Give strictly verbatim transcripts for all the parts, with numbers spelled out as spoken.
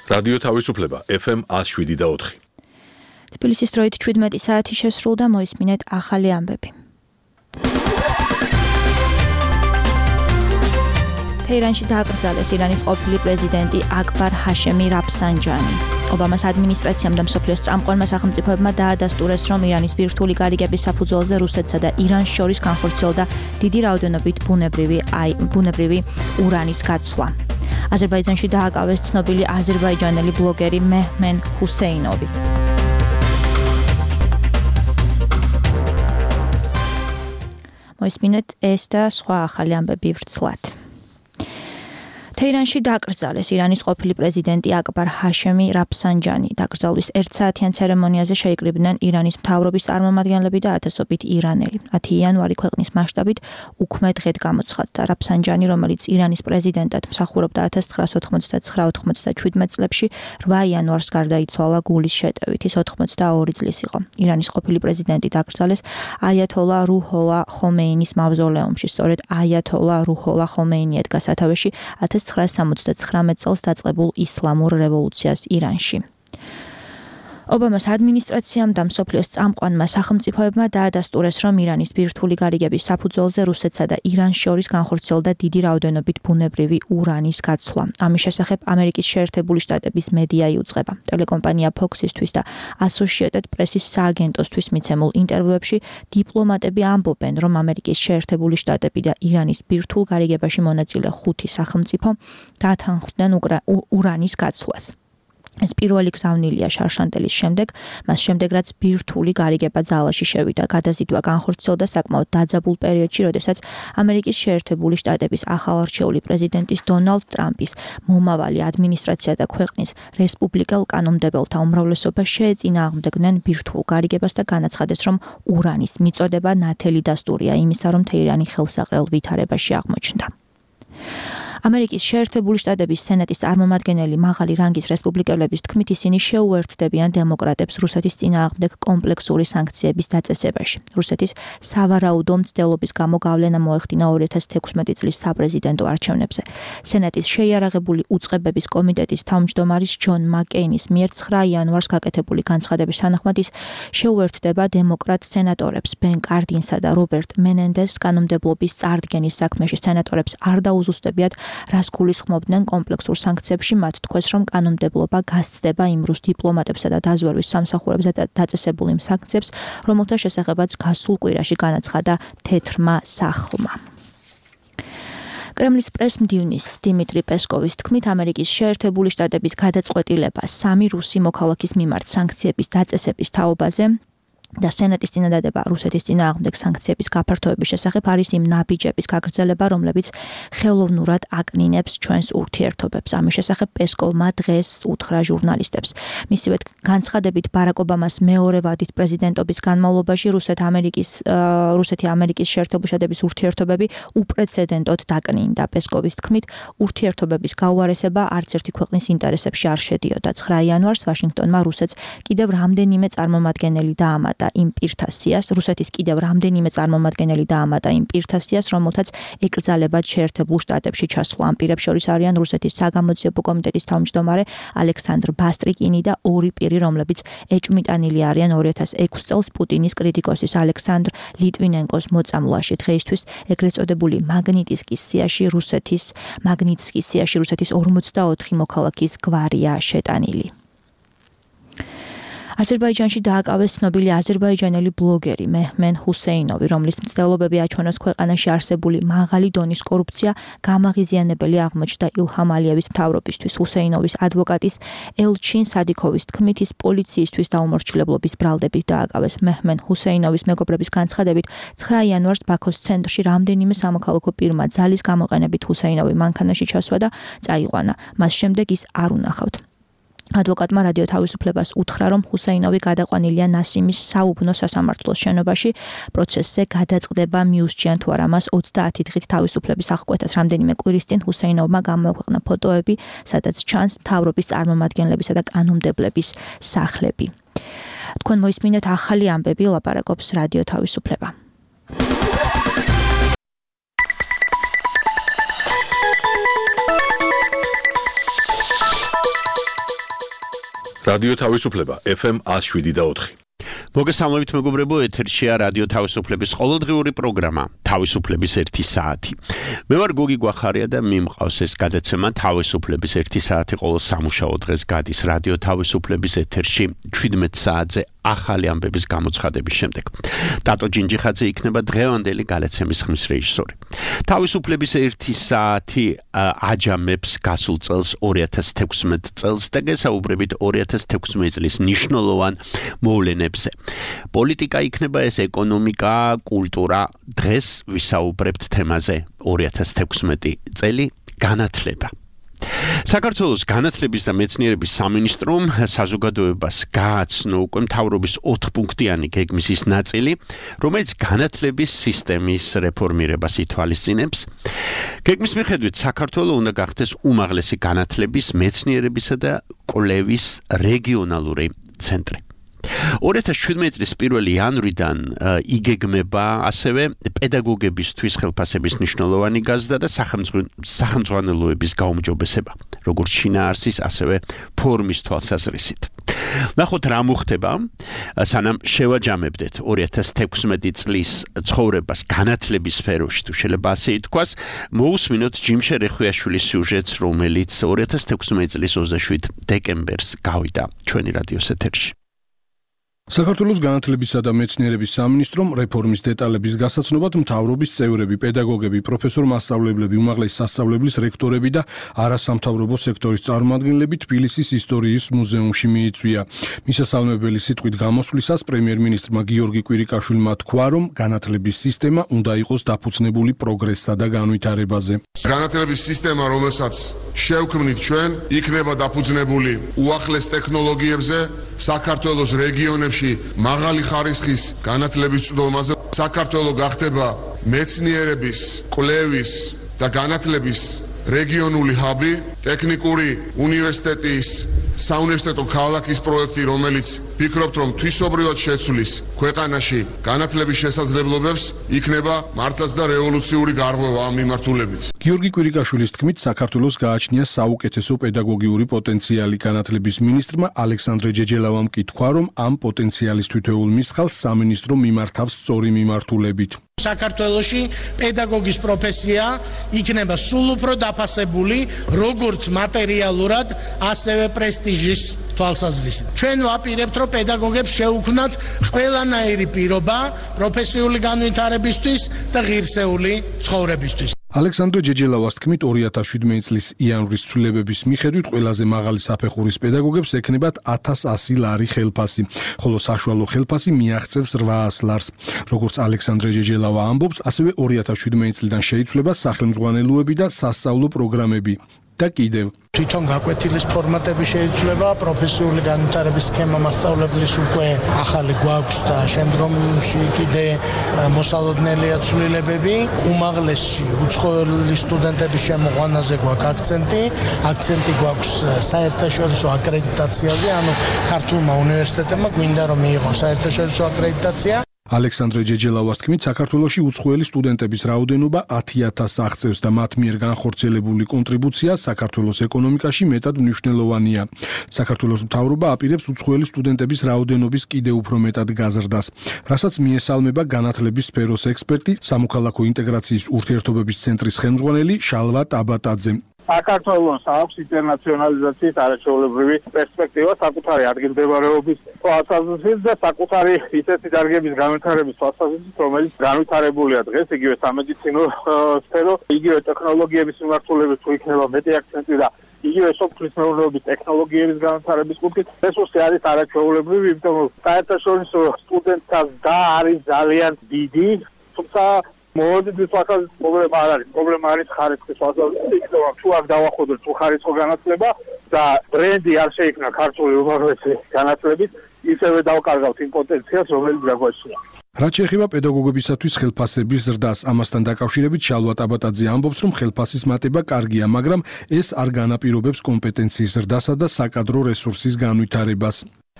რადიო თავისუფლება ეფ ემ one oh seven და four. თბილისის დროით შვიდმეტი საათი შესრულდა, მოისმინეთ ახალი ამბები. თეირანში დააკრძალეს ირანის ყოფილი პრეზიდენტი აკბარ ჰაშემი რაფსანჯანი. ობამას ადმინისტრაციამ და მსოფლიოს წამყვანმა სახელმწიფოებმა დაადასტურეს, რომ ირანის ბირთვული გარიგების საფუძველზე რუსეთსა და ირანს შორის განხორციელდა დიდი რაოდენობით ბუნებრივი ბუნებრივი ურანის გაცვლა. აზერბაიჯანში დააკავეს ცნობილი აზერბაიჯანელი ბლოგერი მეჰმენ ჰუსეინოვი. მოისმინეთ ეს და სხვა ახალი ამბები ვრცლად. თეირანში დააკრძალეს ირანის ყოფილი პრეზიდენტი აკბარ ჰაშემი რაფსანჯანი. დაკრძალვის ერთსაათიან ცერემონიაზე შეიკრიბნენ ირანის მთავრობის წარმომადგენლები და ათასობით ირანელი. ათი იანვარი ქვეყნის მასშტაბით უქმე დღედ გამოცხადდა. რაფსანჯანი, რომელიც ირანის პრეზიდენტად მსახურობდა ათას ცხრაას ოთხმოცდათსხრა ოთხმოცდაშვიდმეტ წლებში, რვა იანვარს გარდაიცვალა გულის შეტევით. ის ოთხმოცდაორი წლის იყო. ირანის ყოფილი პრეზიდენტი დაკრძალეს აიათოლა რუჰოლა ხომეინის მავზოლეუმში. სწორედ აიათოლა რუჰოლა ხომეინი ედგა სათავეში ათას ცხრაას სამოცდათხრამეტ წელს დაწყებულ ისლამურ რევოლუციას ირანში. ობამას ადმინისტრაციამ და მსოფლიოს წამყვანმა სახელმწიფოებმა დაადასტურეს, რომ ირანის ბირთვული გარიგების საფუძველზე რუსეთსა და irans შორის განხორციელდა დიდი რაოდენობით ბუნებრივი ურანის გაცვლა. ამის შესახებ ამერიკის შეერთებული შტატების მედია იუწყება. ტელეკომპანია Fox-ისთვის და Associated Press-ის სააგენტოსთვის მიცემულ ინტერვიუებში დიპლომატები ამბობენ, რომ ამერიკის შეერთებული შტატები და ირანის ბირთვულ გარიგებაში მონაწილე ხუთი სახელმწიფო დათანხმდნენ ურანის გაცვლას. ეს პირველი გზავნილია შარშანტელის შემდეგ, მას შემდეგ რაც ბირთვული გარიგება ძალაში შევიდა. გადაზიდვა განხორციელდა საკმაოდ დაძაბულ პერიოდში, როდესაც ამერიკის შეერთებული შტატების ახალარჩეული პრეზიდენტის დონალდ ტრამპის მომავალი ადმინისტრაცია და ქვეყნის რესპუბლიკელ კანონმდებელთა უმრავლესობა შეეწინააღმდეგნენ ბირთვულ გარიგებას და განაცხადეს, რომ ურანის მიწოდება ნათელი დასტურია იმისა, რომ თეირანი ხელსაყრელ ვითარებაში აღმოჩნდა. ამერიკის შეერთებული შტატების სენატის წარმომადგენელი მაღალი რანგის რესპუბლიკელების თქმით, ისინი შეუერთდებიან დემოკრატებს რუსეთის წინააღმდეგ კომპლექსური სანქციების დაწესებაში. რუსეთის სავარაუდო მცდელობის გამო გავლენა მოეხდინა ორი ათას თექვსმეტი წლის საპრეზიდენტო არჩევნებზე. სენატის შეიარაღებული უწყებების კომიტეტის თავმჯდომარის ჯონ მაკეინის მიერ ცხრა იანვარს გაკეთებული განცხადების თანახმად ის შეუერთდება დემოკრატ სენატორებს ბენ კარდინსა და რობერტ მენენდესს კანონმდებლობის წარდგენის საქმეში. სენატორებს არ დაუზუსტებიათ რას გულისხმობდნენ კომპლექსურ სანქციებში, მათ თქვეს, რომ კანონმდებლობა გასცდება იმ რუს დიპლომატებსა და დაზვერვის სამსახურებზე დაწესებულ იმ სანქციებს, რომელთა შესახებაც გასულ კვირაში განაცხადა თეთრმა სახლმა. კრემლის პრესმდივნის დიმიტრი პესკოვის თქმით, ამერიკის შეერთებული შტატების გადაწყვეტილება სამი რუსი მოქალაქის მიმართ სანქციების დაწესების თაობაზე და სენატის წინადადება რუსეთის წინააღმდეგ სანქციების გაფართოების შესახებ არის იმ ნაბიჯების გაგრძელება, რომლებიც ხელოვნურად აკნინებს ჩვენს ურთიერთობებს. ამის შესახებ პესკოვმა დღეს უთხრა ჟურნალისტებს. მისივე განცხადებით ბარაკ ობამას მეორე ვადით პრეზიდენტობის განმავლობაში რუსეთ ამერიკის რუსეთი ამერიკის შეერთებული შტატების ურთიერთობები უპრეცედენტოდ დაკნინდა. პესკოვის თქმით, ურთიერთობების გაუარესება არც ერთი ქვეყნის ინტერესებში არ შედიოდა. ცხრა იანვარს ვაშინგტონმა რუსეთს კიდევ რამდენიმე წარმომადგენელი დაამატა იმ პირთა სიას, რუსეთის კიდევ რამდენიმე წარმომადგენელი დაამატა იმ პირთა სიას, რომელთაც ეკრძალებათ შეერთებულ შტატებში ჩასვლა. ამ პირებს შორის არიან რუსეთის საგამოძიებო კომიტეტის თავმჯდომარე ალექსანდრ ბასტრიკინი და ორი პირი, რომლებიც ეჭვმიტანილი არიან ორი ათას ექვსი წელს პუტინის კრიტიკოსის ალექსანდრ ლიტვინენკოს მოწამვლაში. დღეისთვის ეგრეთ წოდებული მაგნიტსკის სიაში რუსეთის მაგნიტსკის სიაში რუსეთის ორმოცდაოთხი მოქალაქის გვარია შეტანილი. აზერბაიჯანში დააკავეს ცნობილი აზერბაიჯანელი ბლოგერი მეჰმენ ჰუსეინოვი, რომლის მცდელობები აჩვენოს ქვეყანაში არსებული მაღალი დონის კორუფცია გამაღიზიანებელი აღმოჩნდა ილჰამ ალიევის მთავრობისთვის. ჰუსეინოვის ადვოკატის ელჩინ სადიქოვის თქმით, ის პოლიციისთვის დაუმორჩილებლობის ბრალდებით დააკავეს. მეჰმენ ჰუსეინოვის მეგობრების განცხადებით, ცხრა იანვარს ბაქოს ცენტრში რამდენიმე სამოქალაქო პირმა ძალის გამოყენებით ჰუსეინოვი მანქანაში ჩასვა და წაიყვანა. მას შემდეგ ის არ უნახავთ. ადვოკატმა რადიო თავისუფლებას უთხრა, რომ ჰუსეინოვი გადაყვანილია ნასიმის საუბნო სასამართლოს შენობაში. პროცესზე გადაწყდება მიუსჩიან თუ არა მას ოცდაათი დღით თავისუფლების აღკვეთას. რამდენიმე კვირის წინ ჰუსეინოვმა გამოაქვეყნა ფოტოები, სადაც ჩანს მთავრობის წარმომადგენლებისა და კანონმდებლების სახლები. თქვენ მოისმინეთ ახალი ამბები, ლაპარაკობს რადიო თავისუფლება. რადიო თავისუფლება ეფ ემ one oh seven point four. მოგესალმებით მეგობრებო, ეთერშია რადიო თავისუფლების ყოველდღიური პროგრამა თავისუფლების ერთი საათი. მე ვარ გოგი გვახარია და მიმყავს ეს გადაცემა თავისუფლების ერთი საათი ყოველ სამუშაო დღეს გადის რადიო თავისუფლების ეთერში შვიდმეტ საათზე ახალი ამბების გამოცხადების შემდეგ. ტატო ჯინჯიხაძე იქნება დღევანდელი გადაცემის ხმის რეჟისორი. თავისუფლების ერთი საათი აჯამებს გასულ წელს ორი ათას თექვსმეტ წელს და გესაუბრებით ორი ათას თექვსმეტ წლის მნიშვნელოვან მოვლენებზე. პოლიტიკა იქნება ეს ეკონომიკა, კულტურა. დღეს ვისაუბრებთ თემაზე ორი ათას თექვსმეტი წელი განათლება. საქართველოს განათლების და მეცნიერების სამინისტრომ საზოგადოებას გააცნო უკვე მთავრობის ოთხპუნქტიანი გეგმის ის ნაწილი, რომელიც განათლების სისტემის რეფორმირებას ითვალისწინებს. გეგმის მიხედვით საქართველო უნდა გახდეს უმაღლესი განათლების, მეცნიერებისა და კვლევის რეგიონალური ცენტრი. ორი ათას შვიდმეტ წლის პირველი იანვრიდან იგეგმება ასევე პედაგოგებისთვის ხელფასების მნიშვნელოვანი გაზრდა და სახელმძღვანელოების გაუმჯობესება, როგორც შინაარსის, ასევე ფორმის თვალსაზრისით. ნახოთ რა მოხდება, სანამ შევაჯამებდეთ ორი ათას თექვსმეტი წლის ცხოვრებას განათლების სფეროში, თუ შეიძლება ასე ითქვას, მოусმინოთ ჯიმშე რეხვიაშვილის სიუჟეტს, რომელიც ორი ათას თექვსმეტი წლის ოცდაშვიდ დეკემბერს გავიდა ჩვენი რადიოს ეთერში. საქართველოს განათლებისა და მეცნიერების სამინისტრომ რეფორმის დეტალების გასაცნობად მთავრობის წევრები, პედაგოგები, პროფესორ-მასწავლებლები, უმაღლესი სასწავლებლის რექტორები და არასამთავრობო სექტორის წარმომადგენლები თბილისის ისტორიის მუზეუმში მიიწვია. მისასალმებელი სიტყვით გამოსვლისას პრემიერ-მინისტრმა გიორგი კვირიკაშვილმა თქვა, რომ განათლების სისტემა უნდა იყოს დაფუძნებული პროგრესსა და განვითარებაზე. განათლების სისტემა, რომელსაც შევქმნით ჩვენ, იქნება დაფუძნებული უახლეს ტექნოლოგიებზე, საქართველოს რეგიონებში მაღალი ხარისხის განათლების წვდომაზე. საქართველო გახდება მეცნიერების, კვლევის და განათლების რეგიონული ჰაბი, ტექნიკური უნივერსიტეტის საუნივერსიტეტო ქალაქის პროექტი, რომელიც ფიქრობთ, რომ თვისობრივად შეცვლის ქვეყანაში განათლების შესაძლებლობებს, იქნება მართლაც და რევოლუციური გარღვევა ამ მიმართულებით. გიორგი კვირიკაშვილის თქმით, საქართველოს გააჩნია საუკეთესო პედაგოგიური პოტენციალი. განათლების მინისტრმა ალექსანდრე ჯეჯელავამ კი თქვა, რომ ამ პოტენციალის თითოეულ მისხალს სამინისტრო მიმართავს სწორი მიმართულებით. საქართველოში პედაგოგის პროფესია იქნება სულ უფრო დაფასებული, როგორც მატერიალურად, ასევე პრესტიჟის თვალსაზრისით. ჩვენ ვაპირებთ, რომ პედაგოგებს შეუქმნათ ყველანაირი პირობა პროფესიული განვითარებისთვის და ღირსეული ცხოვრებისთვის. ალექსანდრე ჯეჯელავას თქმით, ორი ათას შვიდმეტი წლის იანვრის ცვლილებების მიხედვით ყველაზე მაღალი საფეხურის პედაგოგებს ექნებათ ათას ასი ლარი ხელფასი, ხოლო საშუალო ხელფასი მიაღწევს რვაას ლარს. როგორც ალექსანდრე ჯეჯელავა ამბობს, ასევე ორი ათას შვიდმეტი წლიდან შეიცვლება სახელმძღვანელოები და სასწავლო პროგრამები. და კიდევ თვითონ გაკვეთილის ფორმატები შეიცვლება, პროფესიული განვითარების სქემა მასწავლებლის უკვე ახალი გვაქვს და შემდგომში კიდე მოსალოდნელია ცვლილებები. უმაღლესში უცხოელი სტუდენტების შემოყვანაზე გვაქვს აქცენტი, აქცენტი გვაქვს საერთაშორისო აკრედიტაციაზე, ანუ ქართულმა უნივერსიტეტებმა გვინდა რომ მიიღოს საერთაშორისო აკრედიტაცია. ალექსანდრე ჯეჯელავას თქმით, საქართველოში უცხოელი სტუდენტების რაოდენობა ათი ათასს აღწევს და მათ მიერ განხორციელებული კონტრიბუცია საქართველოს ეკონომიკაში მეტად მნიშვნელოვანია. საქართველოს მთავრობა აპირებს უცხოელი სტუდენტების რაოდენობის კიდევ უფრო მეტად გაზრდას, რასაც მიესალმება განათლების სფეროს ექსპერტი, სამოქალაქო ინტეგრაციის ურთიერთობების ცენტრის ხელმძღვანელი შალვა ტაბატაძე. საქართველოს აქვს ინტერნაციონალიზაციის არაჩვეულებრივი პერსპექტივა საკუთარი ადგილმდებარეობის თვალსაზრისით და საკუთარი ისეთი დარგების განვითარების თვალსაზრისით, რომელიც განვითარებულია დღეს, იგივე სამედიცინო სფერო, იგივე ტექნოლოგიების მიმართულებით თუ იქნება მეტი აქცენტი და იგივე სოფლის მეურნეობის ტექნოლოგიების განვითარების კუთხით, რესურსი არის არაჩვეულებრივი, იმიტომ რომ საერთაშორისო სტუდენტთა და არის ძალიან დიდი, თუმცა მოდით ვახალთ პრობლემა არ არის. პრობლემა არის ხარისხის თვალსაზრისით, რომ თუ არ დავახვედროთ თუ ხარისხო განათლება და ბრენდი არ შეიქმნა ქართული უმაღლესი განათლების, ისევე დავკარგავთ იმ პოტენციალს, რომელიც გაგვაჩნია. რაც შეეხება პედაგოგებისათვის ხელფასების ზრდას, ამასთან დაკავშირებით შალვა ტაბატაძე ამბობს, რომ ხელფასის მატება კარგია, მაგრამ ეს არ განაპირობებს კომპეტენციის ზრდასა და საკადრო რესურსის განვითარებას.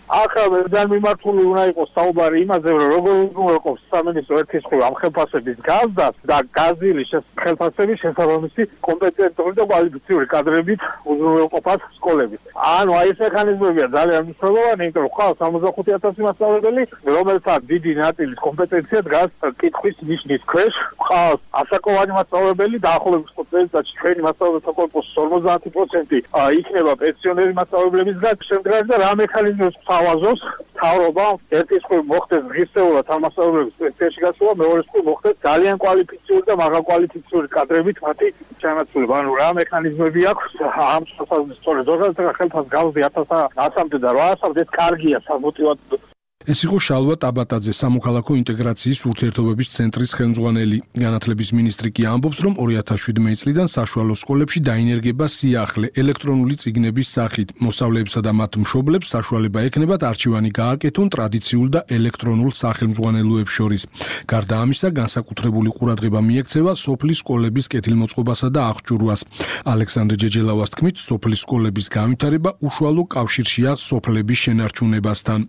აქ მედან მიმართული უნდა იყოს საუბარი იმაზე, რომ როგორ უზრუნველყოფს სამინისტრო ერთის მხრივ ამ ხელფასების გაზდას და გაზილი ხელფასების შესაბამისი კომპეტენტური და კვალიფიციური კადრებით უზრუნველყოფას სკოლების. ანუ აი ეს მექანიზმებია ძალიან მნიშვნელოვანი, იმიტომ რომ ხალხს სამოცდახუთი ათასი მასწავლებელი, რომელსაც დიდი ნაწილის კომპეტენცია დგას კითხვის ნიშნის ქვეშ, ხალხს ასაკოვანი მასწავლებელი დაახლოებით წელიწადში ჩვენი მასწავლებელთა კორპუსის ორმოცდაათი პროცენტი იქნება პენსიონერი მასწავლებლებისგან, შემდგარი და რა მექანიზმებს თავაზობს თავრობა ერთის მხრივ მოხდეს ღირსეულად ამ მასწავლებლების პენსიაში გასვლა, მეორე მხრივ მოხდეს ძალიან კვალიფიციური და მაღალკვალიფიციური კადრებით მათი ჩანაცვლება. ანუ რა მექანიზმები აქვს ამ შესაძლებლად სწორედ ზოგადად ხელფას გავზი ათასამდე და რვაასამდე ეს კარგია სამოტივაციო. ეს იყო შალვა ტაბატაძე, სამოქალაქო ინტეგრაციის ურთიერთობების ცენტრის ხელმძღვანელი. განათლების მინისტრი კი ამბობს, რომ ორი ათას შვიდმეტი წლიდან საშუალო სკოლებში დაინერგება სიახლე ელექტრონული წიგნების სახით. მოსწავლეებსა და მათ მშობლებს საშუალება ექნებათ არჩევანი გააკეთონ ტრადიციულ და ელექტრონულ სახელმძღვანელოებს შორის. გარდა ამისა, განსაკუთრებული ყურადღება მიექცევა სოფლის სკოლების კეთილმოწყობასა და აღჭურვას. ალექსანდრე ჯეჯელავას თქმით, სოფლის სკოლების განვითარება უშუალო კავშირშია სოფლების შენარჩუნებასთან.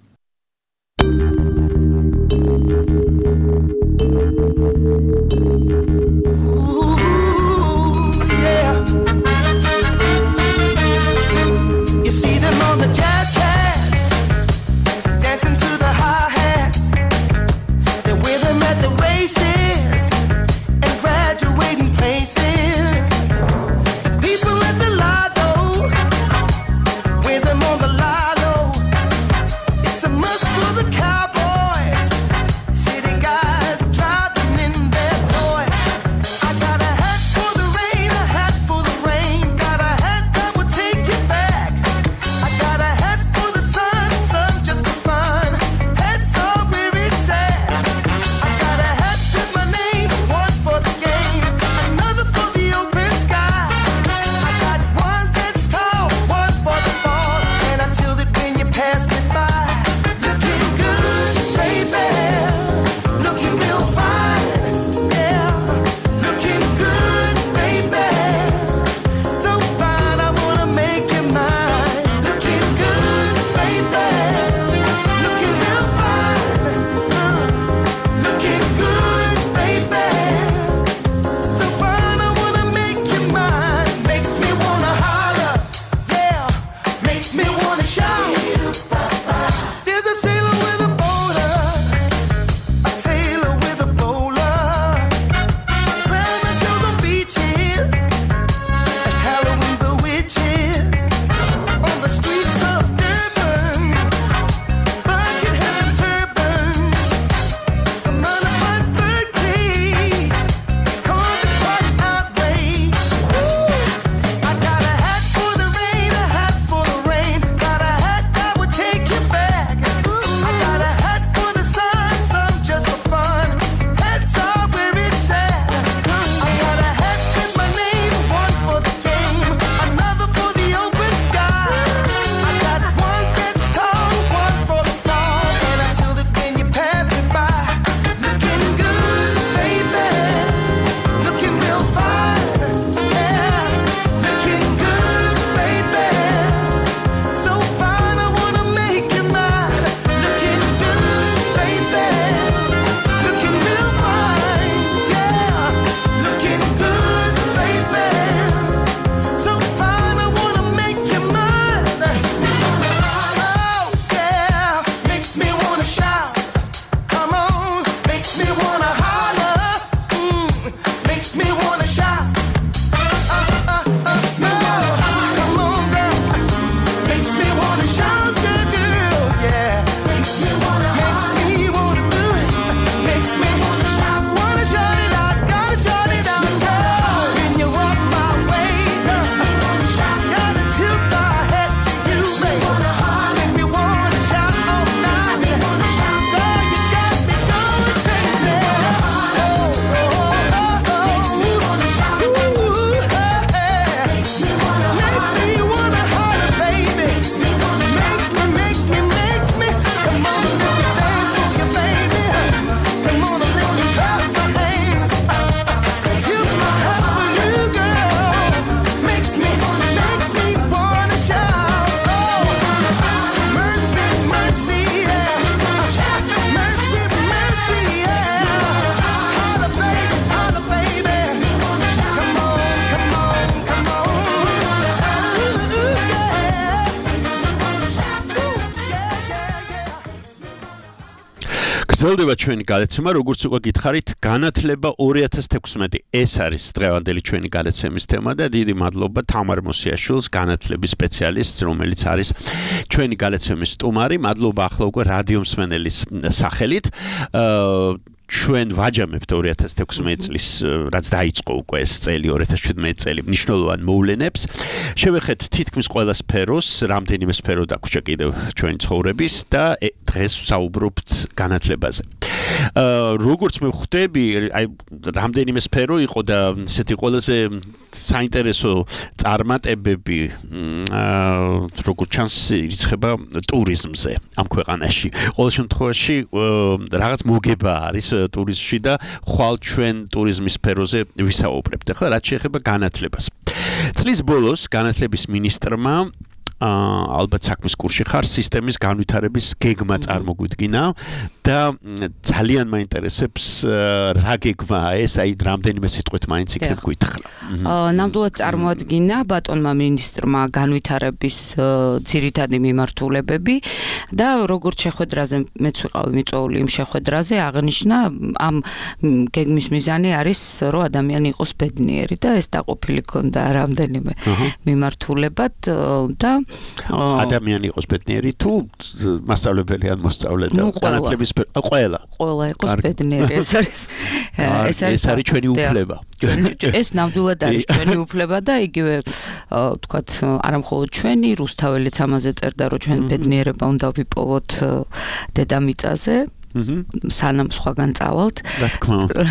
You see them on the jazz cats, dancing to the hi-hats. They're with them at the races and graduating places. The people at the lotto, with them on the lotto. It's a must for the cow. გრძელდება ჩვენი გადაცემა, როგორც უკვე გითხარით, განათლება ორი ათას თექვსმეტი. ეს არის დღევანდელი ჩვენი გადაცემის თემა და დიდი მადლობა თამარ მოსიაშვილს, განათლების სპეციალისტს, რომელიც არის ჩვენი გადაცემის სტუმარი. მადლობა ახლა უკვე რადიო მსმენელის სახელით. ჩვენ ვაჯამებთ ორი ათას თექვსმეტი წლის, რაც დაიწყო უკვე ეს წელი ორი ათას შვიდმეტი წელი მნიშვნელოვან მოვლენებს. შევეხეთ თითქმის ყველა სფეროს, რამდენიმე სფერო დაგვრჩა კიდევ ჩვენი ცხოვრების და დღეს ვსაუბრობთ განათლებაზე. როგორც მე ვხვდები, აი რამდენიმე სფერო იყო და ესეთი ყველაზე საინტერესო წარმატებები, როგორც ჩანს, ირიცხება ტურიზმზე ამ ქვეყანაში. ყოველ შემთხვევაში რაღაც მოგება არის ტურიზმში და ხვალ ჩვენ ტურიზმის სფეროზე ვისაუბრებთ. ახლა რაც შეეხება განათლებას. წლის ბოლოს განათლების მინისტრმა ალბათ საქმის კურსში ხარ სისტემის განვითარების გეგმა წარმოგვიდგინა და ძალიან მაინტერესებს რა გეგმაა ეს, აი რამდენიმე სიტყვით მაინც იქნებ გითხრა. ნამდვილად წარმოადგინა ბატონმა მინისტრმა განვითარების ძირითადი მიმართულებები და როგორც შეხვედრაზე მეც ვიყავი მიწვეული იმ შეხვედრაზე აღნიშნა ამ გეგმის მიზანი არის რომ ადამიანი იყოს ბედნიერი და ეს დაყოფილი ქონდა რამდენიმე მიმართულებად და ადამიანი იყოს ბედნიერი თუ მასწავლებელი ან მოსწავლე და განათლების ყველა ყველა იყოს ბედნიერი ეს არის ეს არის ჩვენი უფლება ეს ნამდვილად არის ჩვენი უფლება და იგივე ვთქვათ არამხოლოდ ჩვენი რუსთაველიც ამაზე წერდა რომ ჩვენ ბედნიერება უნდა ვიპოვოთ დედამიწაზე სანამ სხვაგან წავალთ რა თქმა უნდა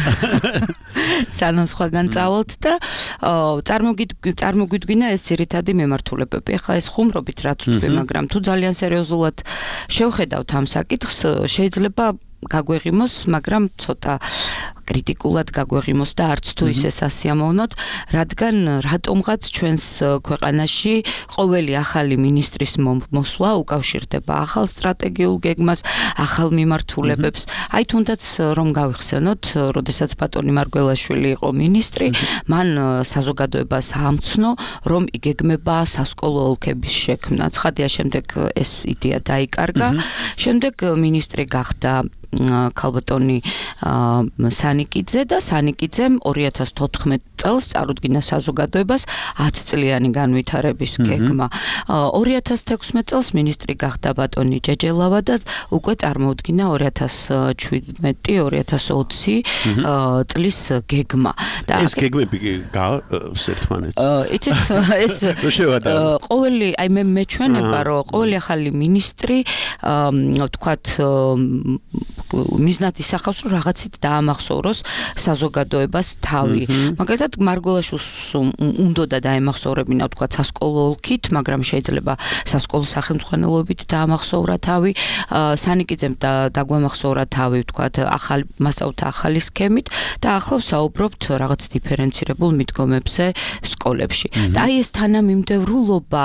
სანამ სხვაგან წავალთ და წარმოგვიდგინა ეს ძირითადი მიმართულებები. ახლა ეს ხუმრობით რაც ვთქვი, მაგრამ თუ ძალიან სერიოზულად შევხედავთ ამ საკითხს, შეიძლება გაგვეღიმოს, მაგრამ ცოტა კრიტიკულად გაგვეღიმოს და არც თუ ისე სასიამოვნოდ, რადგან რატომღაც ჩვენს ქვეყანაში ყოველი ახალი მინისტრის მოსვლა უკავშირდება ახალ სტრატეგიულ გეგმას, ახალ მიმართულებებს. აი თუნდაც რომ გავიხსენოთ, როდესაც ბატონი მარგველაშვილი იყო მინისტრი, მან საზოგადოებას ამცნო, რომ იგეგმება სასკოლო ოლქების შექმნა. ცხადია, შემდეგ ეს იდეა დაიკარგა. შემდეგ მინისტრი გახდა ქალბატონი სანიკიძე და სანიკიძემ ორი ათას თოთხმეტი წელს წარუდგინა საზოგადოებას ათ წლიანი განვითარების გეგმა. ორი ათას თექვსმეტი წელს მინისტრი გახდა ბატონი ჯეჯელავა და უკვე წარმოუდგინა ორი ათას შვიდმეტი ორი ათას ოცი წლის გეგმა. და ეს გეგმები გავს ერთმანეთს. იცით ეს ყოველი აი მე მეჩვენება რომ ყოველი ახალი მინისტრი ვთქვათ მიზნად ისახავს რომ რაღაცით დაამახსოვროს საზოგადოებას თავი. მაგალითად მარგველაშვილს უნდოდა დაემახსოვრებინა ვთქვათ სასკოლო ოლქით, მაგრამ შეიძლება სასკოლო სახელმძღვანელოებით დაამახსოვრა თავი, სანიკიძემ დაგვამახსოვრა თავი ვთქვათ ახალი მასწავლთა ახალი სქემით და ახლა ვსაუბრობთ რაღაც დიფერენცირებულ მიდგომებზე სკოლებში. და აი ეს თანამიმდევრულობა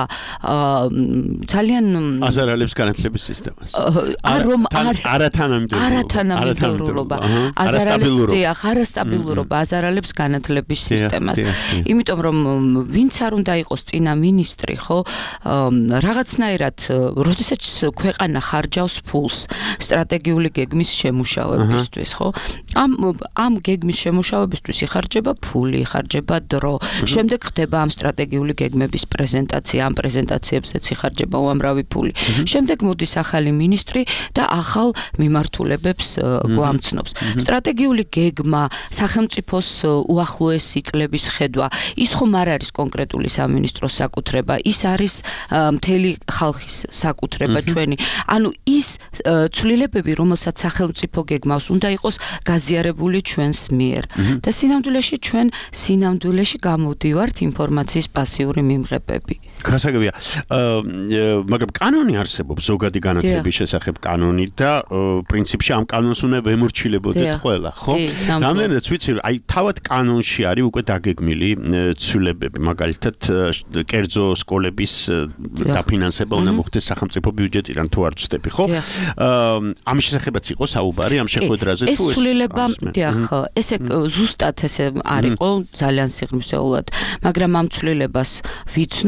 ძალიან აზარალებს განათლების სისტემას. არ რომ არ არათანამიმდევრულობა არათანამიმდევრულობა აზარალებს არასტაბილურობა აზარალებს განათლების სისტემას. იმიტომ რომ ვინც არ უნდა იყოს წინა მინისტრი, ხო, რაღაცნაირად, როდესაც ქვეყანა ხარჯავს ფულს სტრატეგიული გეგმის შემუშავებისთვის, ხო? ამ ამ გეგმის შემუშავებისთვის იხარჯება ფული, იხარჯება დრო. შემდეგ ხდება ამ სტრატეგიული გეგმების პრეზენტაცია, ამ პრეზენტაციებზეც იხარჯება უამრავი ფული. შემდეგ მოდის ახალი მინისტრი და ახალ მიმართულებებს გვამცნობს. სტრატეგიული გეგმა, სახელმწიფოს უახლოესი წლების ხედვა, ის ხომ არ არის კონკრეტული სამინისტროს საკუთრება, ის არის მთელი ხალხის საკუთრება ჩვენი. ანუ ის ცვლილებები, რომელსაც სახელმწიფო გეგმავს, უნდა იყოს გაზიარებული ჩვენს მიერ. და სინამდვილეში ჩვენ სინამდვილეში გამოვდივართ ინფორმაციის პასიური მიმღებები. გასაგებია. მაგრამ კანონი არსებობს ზოგადი განათლების შესახებ კანონი და პრინციპში ამ კანონს უნდა ვემორჩილებოდეთ ყველა, ხო? რამდენადაც ვიცი, აი თავად კანონში არის უკვე დაგეგმილი ცვლილებები, მაგალითად კერძო სკოლების დაფინანსება უნდა მოხდეს სახელმწიფო ბიუჯეტიდან თუ არ ვცდები, ხო? ამის შესახებაც იყო საუბარი ამ შეხვედრაზე თუ ეს ცვლილება, დიახ, ესე ზუსტად ესე არ იყო ძალიან სიღრმისეულად, მაგრამ ამ ცვლილებას ვიცნობ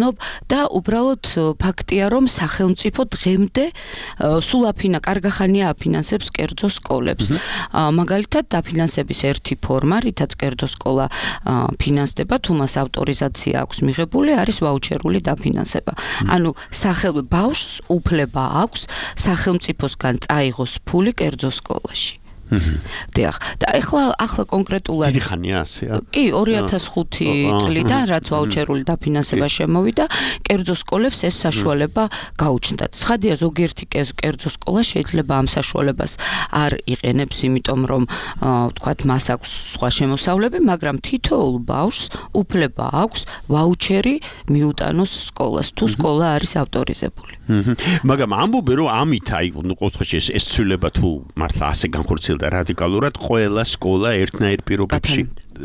და უბრალოდ ფაქტია, რომ სახელმწიფო დღემდე სულ აფინა, კარგახანია აფინანსებს კერძო სკოლებს. მაგალითად, დაფინანსების ერთი ფორმა, რითაც კერძო სკოლა ფინანსდება, თუ მას ავტორიზაცია აქვს მიღებული, არის ვაუჩერული დაფინანსება. ანუ სახელ ბავშვს უფლება აქვს სახელმწიფოსგან წაიღოს ფული კერძო სკოლაში. დიახ, და ახლა ახლა კონკრეტულად დიდი ხანია ასეა. კი, ორი ათას ხუთი წლიდან რაც ვაუჩერული დაფინანსება შემოვიდა, კერძო სკოლებს ეს საშუალება გაუჩნდათ. ცხადია, ზოგიერთი კერძო სკოლა შეიძლება ამ საშუალებას არ იყენებს, იმიტომ რომ ვთქვათ, მას აქვს სხვა შემოსავლები, მაგრამ თითოეულ ბავშვს უფლება აქვს ვაუჩერი მიუტანოს სკოლას, თუ სკოლა არის ავტორიზებული. მაგრამ ამბობენ, რომ ამით აი, ნუ ყოველთვის ეს ეს ცვლილება თუ მართლა ასე განხორციელდა რადიკალურად, ყველა სკოლა ერთნაირ პირობებში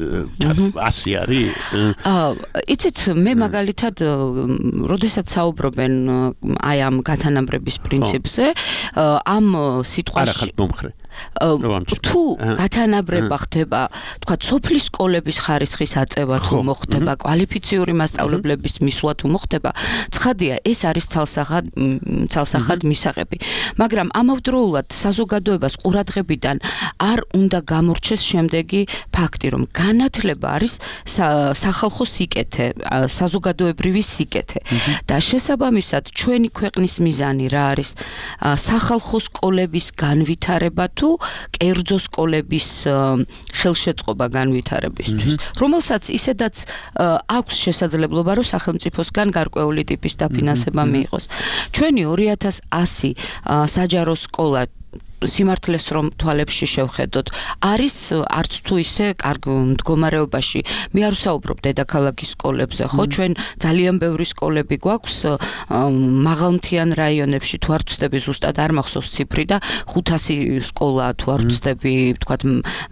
ასე არის? აა, იცით, მე მაგალითად, როდესაც საუბრობენ აი ამ გათანაბრების პრინციპზე, ამ სიტყვაში არა ხარ მომხრე. თუ გათანაბრება ხდება, თქვათ, სოფლის სკოლების ხარისხის აწევა თუ მოხდება, კვალიფიციური მასწავლებლების მისვლა თუ მოხდება, ცხადია, ეს არის ცალსახად ცალსახად მისაღები. მაგრამ ამავდროულად საზოგადოებას ყურადღებიდან არ უნდა გამორჩეს შემდეგი ფაქტი, რომ განათლება არის სახალხო სიკეთე, საზოგადოებრივი სიკეთე. და შესაბამისად, ჩვენი ქვეყნის მიზანი რა არის? სახალხო სკოლების განვითარება თუ კერძო სკოლების ხელშეწყობა განვითარებისთვის, რომელსაც ისედაც აქვს შესაძლებლობა, რომ სახელმწიფოსგან გარკვეული ტიპის დაფინანსება მიიღოს. ჩვენი ორი ათას ასი საჯარო სკოლა სიმართლეს რომ თვალებში შევხედოთ, არის არც თუ ისე კარგ მდგომარეობაში. მე არ ვსაუბრობ დედაქალაქის სკოლებზე, ხო? ჩვენ ძალიან ბევრი სკოლები გვაქვს მაღალმთიან რაიონებში, თუ არ ვწდები, ზუსტად არ მახსოვს ციფრი და ხუთასი სკოლა თუ არ ვწდები, ვთქვათ,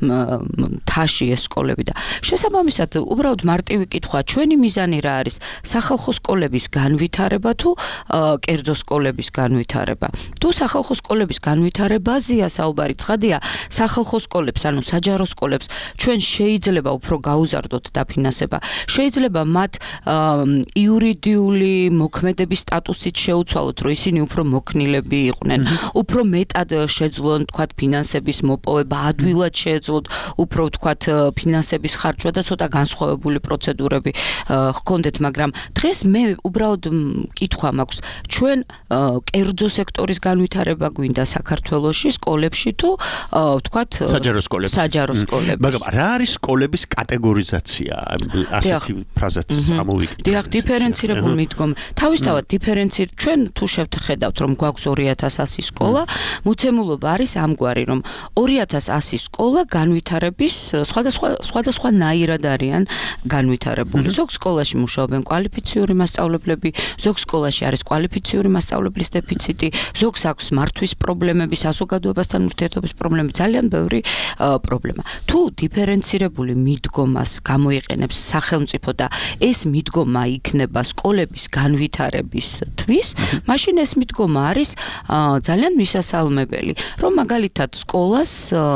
თაში ეს სკოლები და შესაბამისად, უბრალოდ მარტივი კითხვა, ჩვენი მიზანი რა არის? სახალხო სკოლების განვითარება თუ კერძო სკოლების განვითარება? თუ სახალხო სკოლების განვითარება აზია საუბარი, ცხადია, სახალხო სკოლებს, ანუ საჯარო სკოლებს ჩვენ შეიძლება უფრო გაუზარდოთ დაფინანსება. შეიძლება მათ იურიდიული მოქმედების სტატუსით შეუცვალოთ, რომ ისინი უფრო მოქნილები იყვნენ, უფრო მეტად შეძლონ, თქვათ, ფინანსების მოპოვება, ადვილად შეეძლოთ, უფრო, თქვათ, ფინანსების ხარჯვა და ცოტა განსხვავებული პროცედურები ჰქონდეთ, მაგრამ დღეს მე უბრალოდ კითხვა მაქვს, ჩვენ კერძო სექტორის განვითარება გვინდა საქართველოში სკოლებში თუ ვთქვათ საჯარო სკოლებში. საჯარო სკოლებში. მაგრამ რა არის სკოლების კატეგორიზაცია? ასეთი ფრაზაც ამოვიკითხე. დიახ, დიფერენცირებულ მიდგომა. თავისთავად დიფერენცირ ჩვენ თუ შევხედავთ, რომ გვაქვს ორი ათას ასი სკოლა, მოცემულობა არის ამგვარი, რომ ორი ათას ასი სკოლა განვითარების სხვადასხვა სხვადასხვა ნაირად არიან განვითარებული. ზოგ სკოლაში მუშაობენ კვალიფიციური მასწავლებლები, ზოგ სკოლაში არის კვალიფიციური მასწავლებლის დეფიციტი, ზოგს აქვს მართვის პრობლემები, საზოგადოებასთან ურთიერთობის პრობლემები, ძალიან ბევრი პრობლემა. თუ დიფერენცირებული მიდგომას გამოიყენებს სახელმწიფო და ეს მიდგომა იქნება სკოლების განვითარებისთვის, მაშინ ეს მიდგომა არის ძალიან მისასალმებელი, რომ მაგალითად სკოლას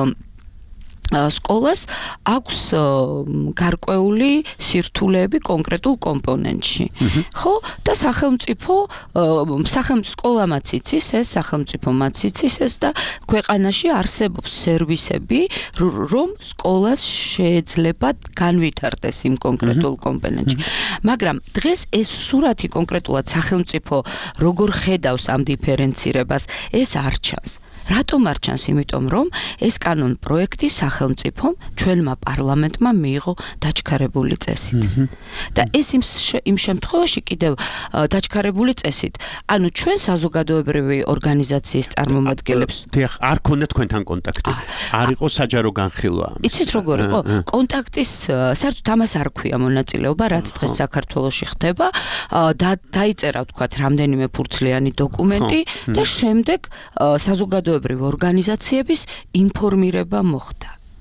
სკოლას აქვს გარკვეული სირთულეები კონკრეტულ კომპონენტში. ხო? და სახელმწიფო სახელმწიფო სკოლამაც იცის ეს, სახელმწიფომაც იცის ეს და ქვეყანაში არსებობს სერვისები, რომ სკოლას შეიძლება განვითარდეს იმ კონკრეტულ კომპონენტში. მაგრამ დღეს ეს სურათი კონკრეტულად სახელმწიფო როგორ ხედავს ამ დიფერენცირებას, ეს არ ჩანს. რატომ არ ჩანს? იმიტომ რომ ეს კანონ პროექტი სახელმწიფომ ჩვენმა პარლამენტმა მიიღო დაჩქარებული წესით. და ეს იმ შემთხვევაში კიდევ დაჩქარებული წესით, ანუ ჩვენ საზოგადოებრივი ორგანიზაციის წარმომადგენლებს დიახ, არ ქონდა თქვენთან კონტაქტი. არ იყო საჯარო განხილვა. იცით როგორ იყო? კონტაქტის საერთოდ ამას არ ქვია მონაწილეობა, რაც დღეს საქართველოში ხდება, და დაიწერა, ვთქვათ, რამდენიმე ფურცლიანი დოკუმენტი და შემდეგ საზოგადოებრივი ორგანიზაციების ინფორმირება მოხდა.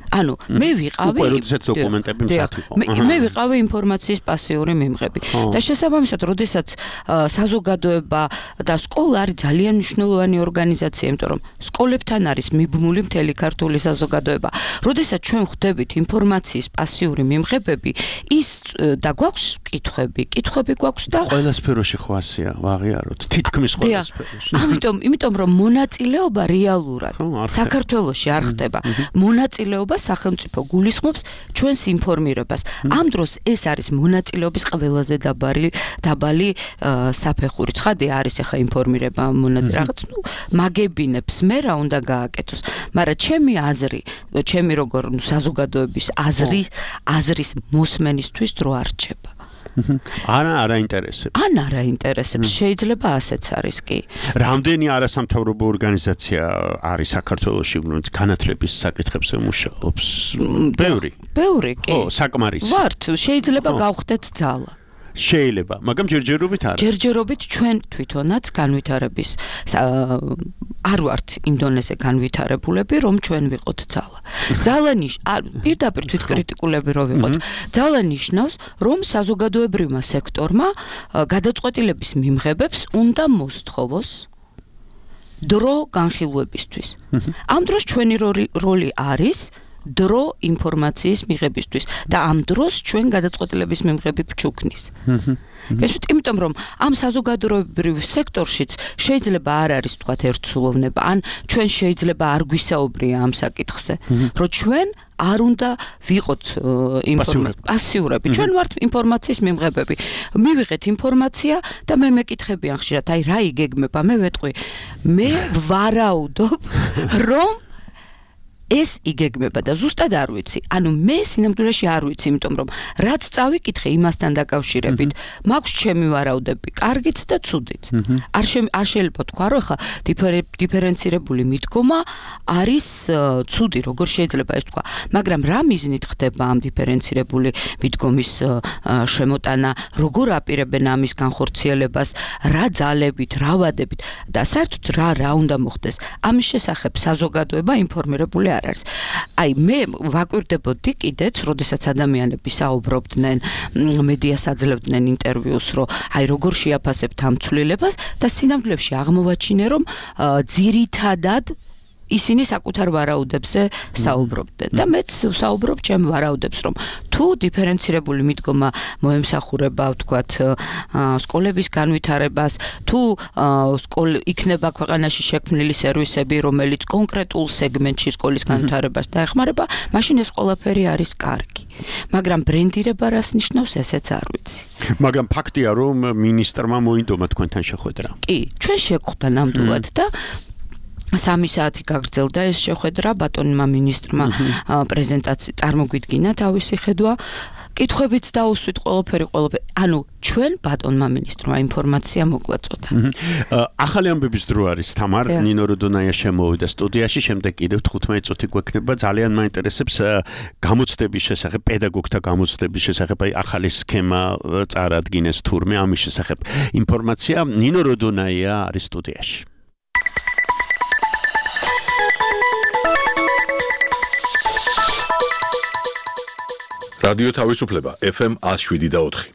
ანუ მე ვიყავი უკვე როდესაც დოკუმენტები მსახი იყო. მე ვიყავი ინფორმაციის პასიური მიმღები. და შესაბამისად, როდესაც საზოგადოება და სკოლა არის ძალიან მნიშვნელოვანი ორგანიზაცია, იმიტომ რომ სკოლებთან არის მიბმული მთელი ქართული საზოგადოება. როდესაც ჩვენ ხვდებით ინფორმაციის პასიური მიმღებები, ის და გვაქვს კითხვები, კითხვები გვაქვს და ყველა სფეროში ხო ასეა, ვაღიაროთ. თითქმის ყველა სფეროში. ამიტომ, იმიტომ რომ მონაწილეობა რეალურად საქართველოში არ ხდება. მონაწილეობა სახელმწიფო გულისხმობს ჩვენს ინფორმირებას. ამ დროს ეს არის მონაწილეობის ყველაზე დაბალი დაბალი საფეხური. ცხადია არის ახლა ინფორმირება მონაწილე რაღაც, ნუ მაგებინებს მე რა უნდა გააკეთოს. მაგრამ ჩემი აზრი, ჩემი როგორ საზოგადოების აზრი, აზრის მოსმენისთვის დრო არ რჩება. არა, არა ინტერესებს. ან არა ინტერესებს, შეიძლება ასეც არის კი. რამდენი არასამთავრობო ორგანიზაცია არის საქართველოში, რომელიც განათლების საკითხებზე მუშაობს? ბევრი. ბევრი კი. ხო, საკმარისი. ვართ, შეიძლება გავხდეთ ძალა. შეიძლება, მაგრამ ჯერჯერობით არა. ჯერჯერობით ჩვენ თვითონაც განვითარების არ ვართ იმ დონეზე განვითარებულები, რომ ჩვენ ვიყოთ ძალა. ძალა ნიშნავს, პირდაპირ თვითკრიტიკულები რო ვიყოთ, ძალა ნიშნავს, რომ საზოგადოებრივმა სექტორმა გადაწყვეტილების მიმღებებს უნდა მოსთხოვოს დრო განხილვებისთვის. ამ დროს ჩვენი როლი არის დრო ინფორმაციის მიღებისთვის და ამ დროს ჩვენ გადაწყვეტილების მიმღები ვჩუქნის. გესმით, იმიტომ რომ ამ საზოგადოებრივ სექტორშიც შეიძლება არ არის თქვათ ერთსულოვნება, ან ჩვენ შეიძლება არ გვისაუბრია ამ საკითხზე, რომ ჩვენ არ უნდა ვიყოთ პასიურები. ჩვენ ვართ ინფორმაციის მიმღებები. მივიღეთ ინფორმაცია და მე მეკითხებიან ხშირად, აი რა იგეგმება, მე ვეტყვი, მე ვარაუდობ, რომ ეს იგეგმება და ზუსტად არ ვიცი. ანუ მე სინამდვილეში არ ვიცი, იმიტომ რომ რაც წავიკითხე იმასთან დაკავშირებით, მაქვს ჩემი ვარაუდები, კარგიც და ცუდიც. არ არ შეიძლება თქვა, რომ ხა დიფერენცირებული მიდგომა არის ცუდი, როგორ შეიძლება ეს თქვა, მაგრამ რა მიზნით ხდება ამ დიფერენცირებული მიდგომის შემოტანა, როგორ აპირებენ ამის განხორციელებას, რა ძალებით, რა ვადებით და საერთოდ რა რა უნდა მოხდეს. ამის შესახებ საზოგადოება ინფორმირებული არ არის. აი მე ვაკვირდებოდი კიდეც, როდესაც ადამიანები საუბრობდნენ, მედიას აძლევდნენ ინტერვიუს, რომ აი როგორ შეაფასებთ ამ ცვლილებას და სინამდვილეში აღმოვაჩინე, რომ ძირითადად ისინი საკუთარ ვარაუდებზე საუბრობდნენ და მეც ვსაუბრობ ჩემ ვარაუდებს, რომ თუ დიფერენცირებული მიდგომა მოემსახურება, ვთქვათ, სკოლების განვითარებას, თუ იქნება ქვეყანაში შექმნილი სერვისები, რომელიც კონკრეტულ სეგმენტში სკოლის განვითარებას დაეხმარება, მაშინ ეს ყველაფერი არის კარგი. მაგრამ ბრენდირება რას ნიშნავს, ესეც არ ვიცი. მაგრამ ფაქტია, რომ მინისტრმა მოინდომა თქვენთან შეხვედრა. კი, ჩვენ შეხვდა ნამდვილად და სამი საათი გაგრძელდა ეს შეხვედრა, ბატონმა მინისტრმა პრეზენტაცია წარმოგვიდგინა თავისი ხედვა, კითხვებიც დაუსვით ყველაფერი, ყველაფერი. ანუ ჩვენ ბატონმა მინისტრმა ინფორმაცია მოგვაწოდა. ახალი ამბების დრო არის, თამარ, ნინო როდონაია შემოვიდა სტუდიაში, შემდეგ კიდევ თხუთმეტი წუთი გვექნება. ძალიან მაინტერესებს გამოცდების შესახებ, პედაგოგთა გამოცდების შესახებ, აი ახალი სქემა წარადგინეს თურმე ამის შესახებ. ინფორმაცია ნინო როდონაია არის სტუდიაში. რადიო თავისუფლება ეფ ემ one oh seven და four.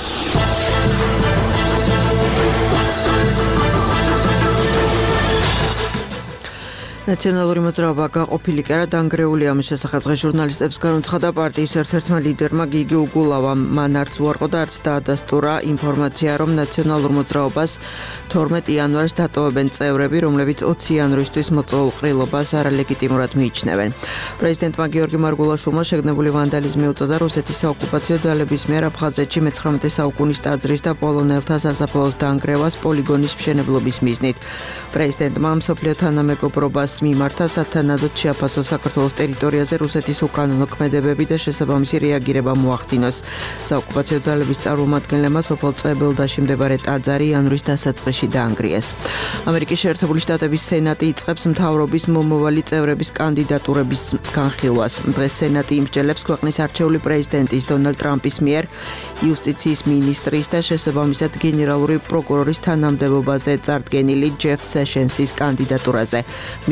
ნაციონალური მოძრაობა გაყოფილი კი არა დანგრეული ამის შესახებ დღეს ჟურნალისტებს განუცხადა პარტიის ერთ-ერთმა ლიდერმა გიგი უგულავამ. მან არც უარყო და არც დაადასტურა ინფორმაცია, რომ ნაციონალურ მოძრაობას თორმეტი იანვარს დატოვებენ წევრები, რომლებიც ოცი იანვრისთვის მოწვეულ ყრილობას არალეგიტიმურად მიიჩნევენ. პრეზიდენტმა გიორგი მარგულაშვილმა შეგნებული ვანდალიზმი უწოდა რუსეთის საოკუპაციო ძალების მიერ აფხაზეთში მეცხრამეტე საუკუნის ტაძრის და პოლონელთა სასაფლაოს დანგრევას პოლიგონის მშენებლობის მიზნით. პრეზიდენტმა მსოფლიო თანამეგობრობას მიმართა სათანადოდ შეაფასოს საქართველოს ტერიტორიაზე რუსეთის უკანონო ქმედებები და შესაბამისი რეაგირება მოახდინოს. საოკუპაციო ძალების წარმომადგენლებმა სოფელ წებელდაში მდებარე ტაძარი იანვრის დასაწყისში დაანგრიეს. ამერიკის შეერთებული შტატების სენატი იწყებს მთავრობის მომავალი წევრების კანდიდატურების განხილვას. დღეს სენატი იმსჯელებს ქვეყნის არჩეული პრეზიდენტის დონალდ ტრამპის მიერ იუსტიციის მინისტრის და შესაბამისად გენერალური პროკურორის თანამდებობაზე წარდგენილი ჯეფ სეშენსის კანდიდატურაზე.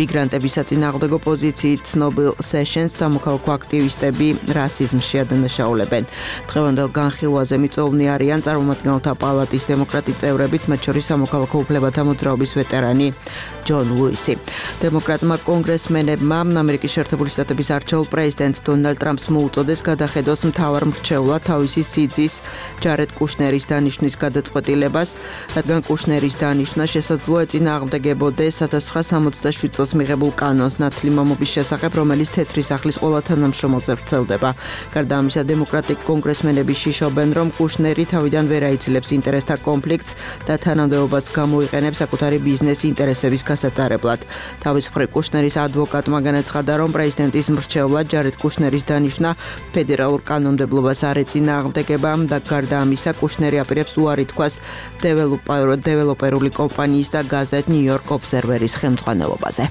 მიგრანტების საწინააღმდეგო პოზიციით ცნობილ სეშენს სამოქალაქო აქტივისტები რასიზმში ადანაშაულებენ. დღევანდელ განხილვაზე მიწვეულნი არიან წარმომადგენელთა პალატის დემოკრატი წევრებიც, მათ შორის სამოქალაქო უფლებათა მოძრაობის ვეტერანი ჯონ ლუისი. დემოკრატმა კონგრესმენებმა ამერიკის შეერთებული შტატების არჩეულ პრეზიდენტ დონალდ ტრამპს მოუწოდეს გადახედოს მთავარ მრჩევლად თავისი სიძის ჯარედ კუშნერის დანიშვნის გადაწყვეტილებას, რადგან კუშნერის დანიშვნა შესაძლოა ეწინააღმდეგებოდეს千九百სამოცდაშვიდ წელს მიღებულ კანონს ნათლი მამობის შესახებ, რომელიც თეთრი სახლის ყველა თანამშრომელზე ვრცელდება. გარდა ამისა, დემოკრატიკ კონგრესმენები შიშობენ, რომ კუშნერი თავიდან ვერ აიცილებს ინტერესთა კონფლიქტს და თანამდებობაც გამოიყენებს საკუთარი ბიზნეს ინტერესების გასატარებლად. თავის მხრივ კუშნერის ადვოკატმა განაცხადა, რომ პრეზიდენტის მრჩევლად ჯარედ კუშნერის დანიშვნა ფედერალურ კანონმდებლობას არ ეწინააღმდეგება და გარდა ამისა, კუშნერი აპირებს უარი თქვას დეველოპერული კომპანიის და გაზეთ New York Observer-ის ხელმძღვანელობაზე.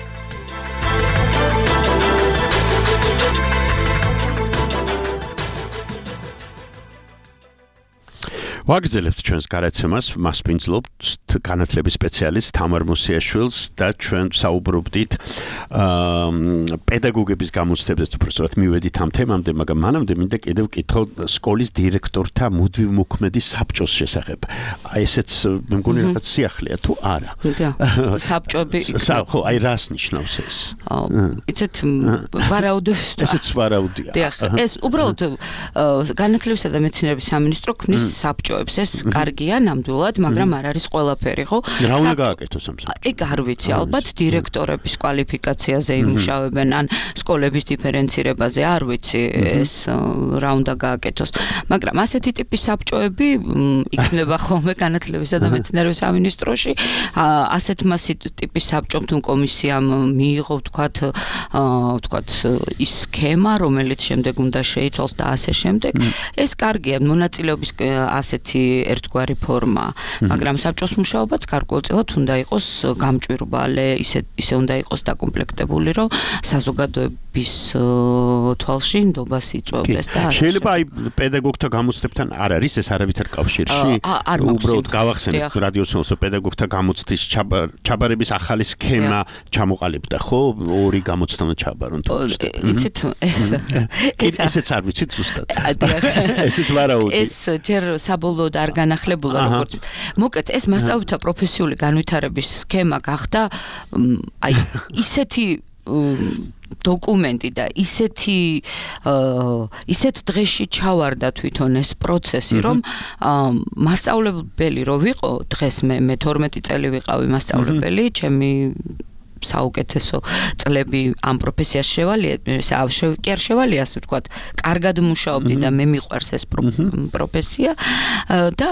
ვაგრძელებთ ჩვენს გარაცემას, მას ვინძლობთ განათლების სპეციალისტ თამარ მუსიაშვილს და ჩვენ საუბრობდით პედაგოგების გამოცდებაზე, უბრალოდ მივედით ამ თემამდე, მაგრამ მანამდე მინდა კიდევ ვკითხო სკოლის დირექტორთა მუდმივ მოქმედი საბჭოს შესახებ. აი ესეც მე მგონი რაღაც სიახლეა თუ არა. საბჭოები ხო, აი რას ნიშნავს ეს? იცით ვარაუდობს. ესეც ვარაუდია. ეს უბრალოდ განათლებისა და მეცნიერების სამინისტრო ქმნის საბჭო ეს კარგია ნამდვილად, მაგრამ არ არის ყველაფერი, ხო? რა უნდა გააკეთოს ამ საბჭოს? ეგ არ ვიცი, ალბათ დირექტორების კვალიფიკაციაზე იმუშავებენ, ან სკოლების დიფერენცირებაზე, არ ვიცი ეს რა უნდა გააკეთოს. მაგრამ ასეთი ტიპის საბჭოები იქნება ხოლმე განათლებისა და მეცნიერების სამინისტროში. ასეთმა ტიპის საბჭომ თუ კომისიამ მიიღო, ვთქვათ, ვთქვათ, ის სქემა, რომელიც შემდეგ უნდა შეიცვალოს და ასე შემდეგ. ეს კარგია, მონაწილეობის ასეთი ერთგვარი ფორმა, მაგრამ საბჭოს მუშაობაც გარკვეულწილად უნდა იყოს გამჭვირვალე, ისე ისე უნდა იყოს დაკომპლექტებული, რომ საზოგადოების თვალში ნდობას იწვევდეს და შეიძლება აი პედაგოგთა გამოცდებთან არ არის ეს არავითარ კავშირში? უბრალოდ გავახსენებ რადიოსნელს, პედაგოგთა გამოცდის ჩაბარების ახალი სქემა ჩამოყალიბდა, ხო? ორი გამოცდამა ჩაბარონ თუ იცით ეს ესეც არ ვიცით ზუსტად. ესეც ვარაუდი. ეს ჯერ საბოლოოდ არ განახლებულა როგორც მოკეთ ეს მასწავლებელთა პროფესიული განვითარების სქემა გახდა აი ისეთი დოკუმენტი და ისეთი ისეთ დღეში ჩავარდა თვითონ ეს პროცესი, რომ მასწავლებელი რო ვიყო, დღეს მე მე თორმეტი წელი ვიყავი მასწავლებელი, ჩემი საუკეთესო წლები ამ პროფესიას შევალია, კი არ შევალია, ასე ვთქვათ, კარგად მუშაობდი და მე მიყვარს ეს პროფესია და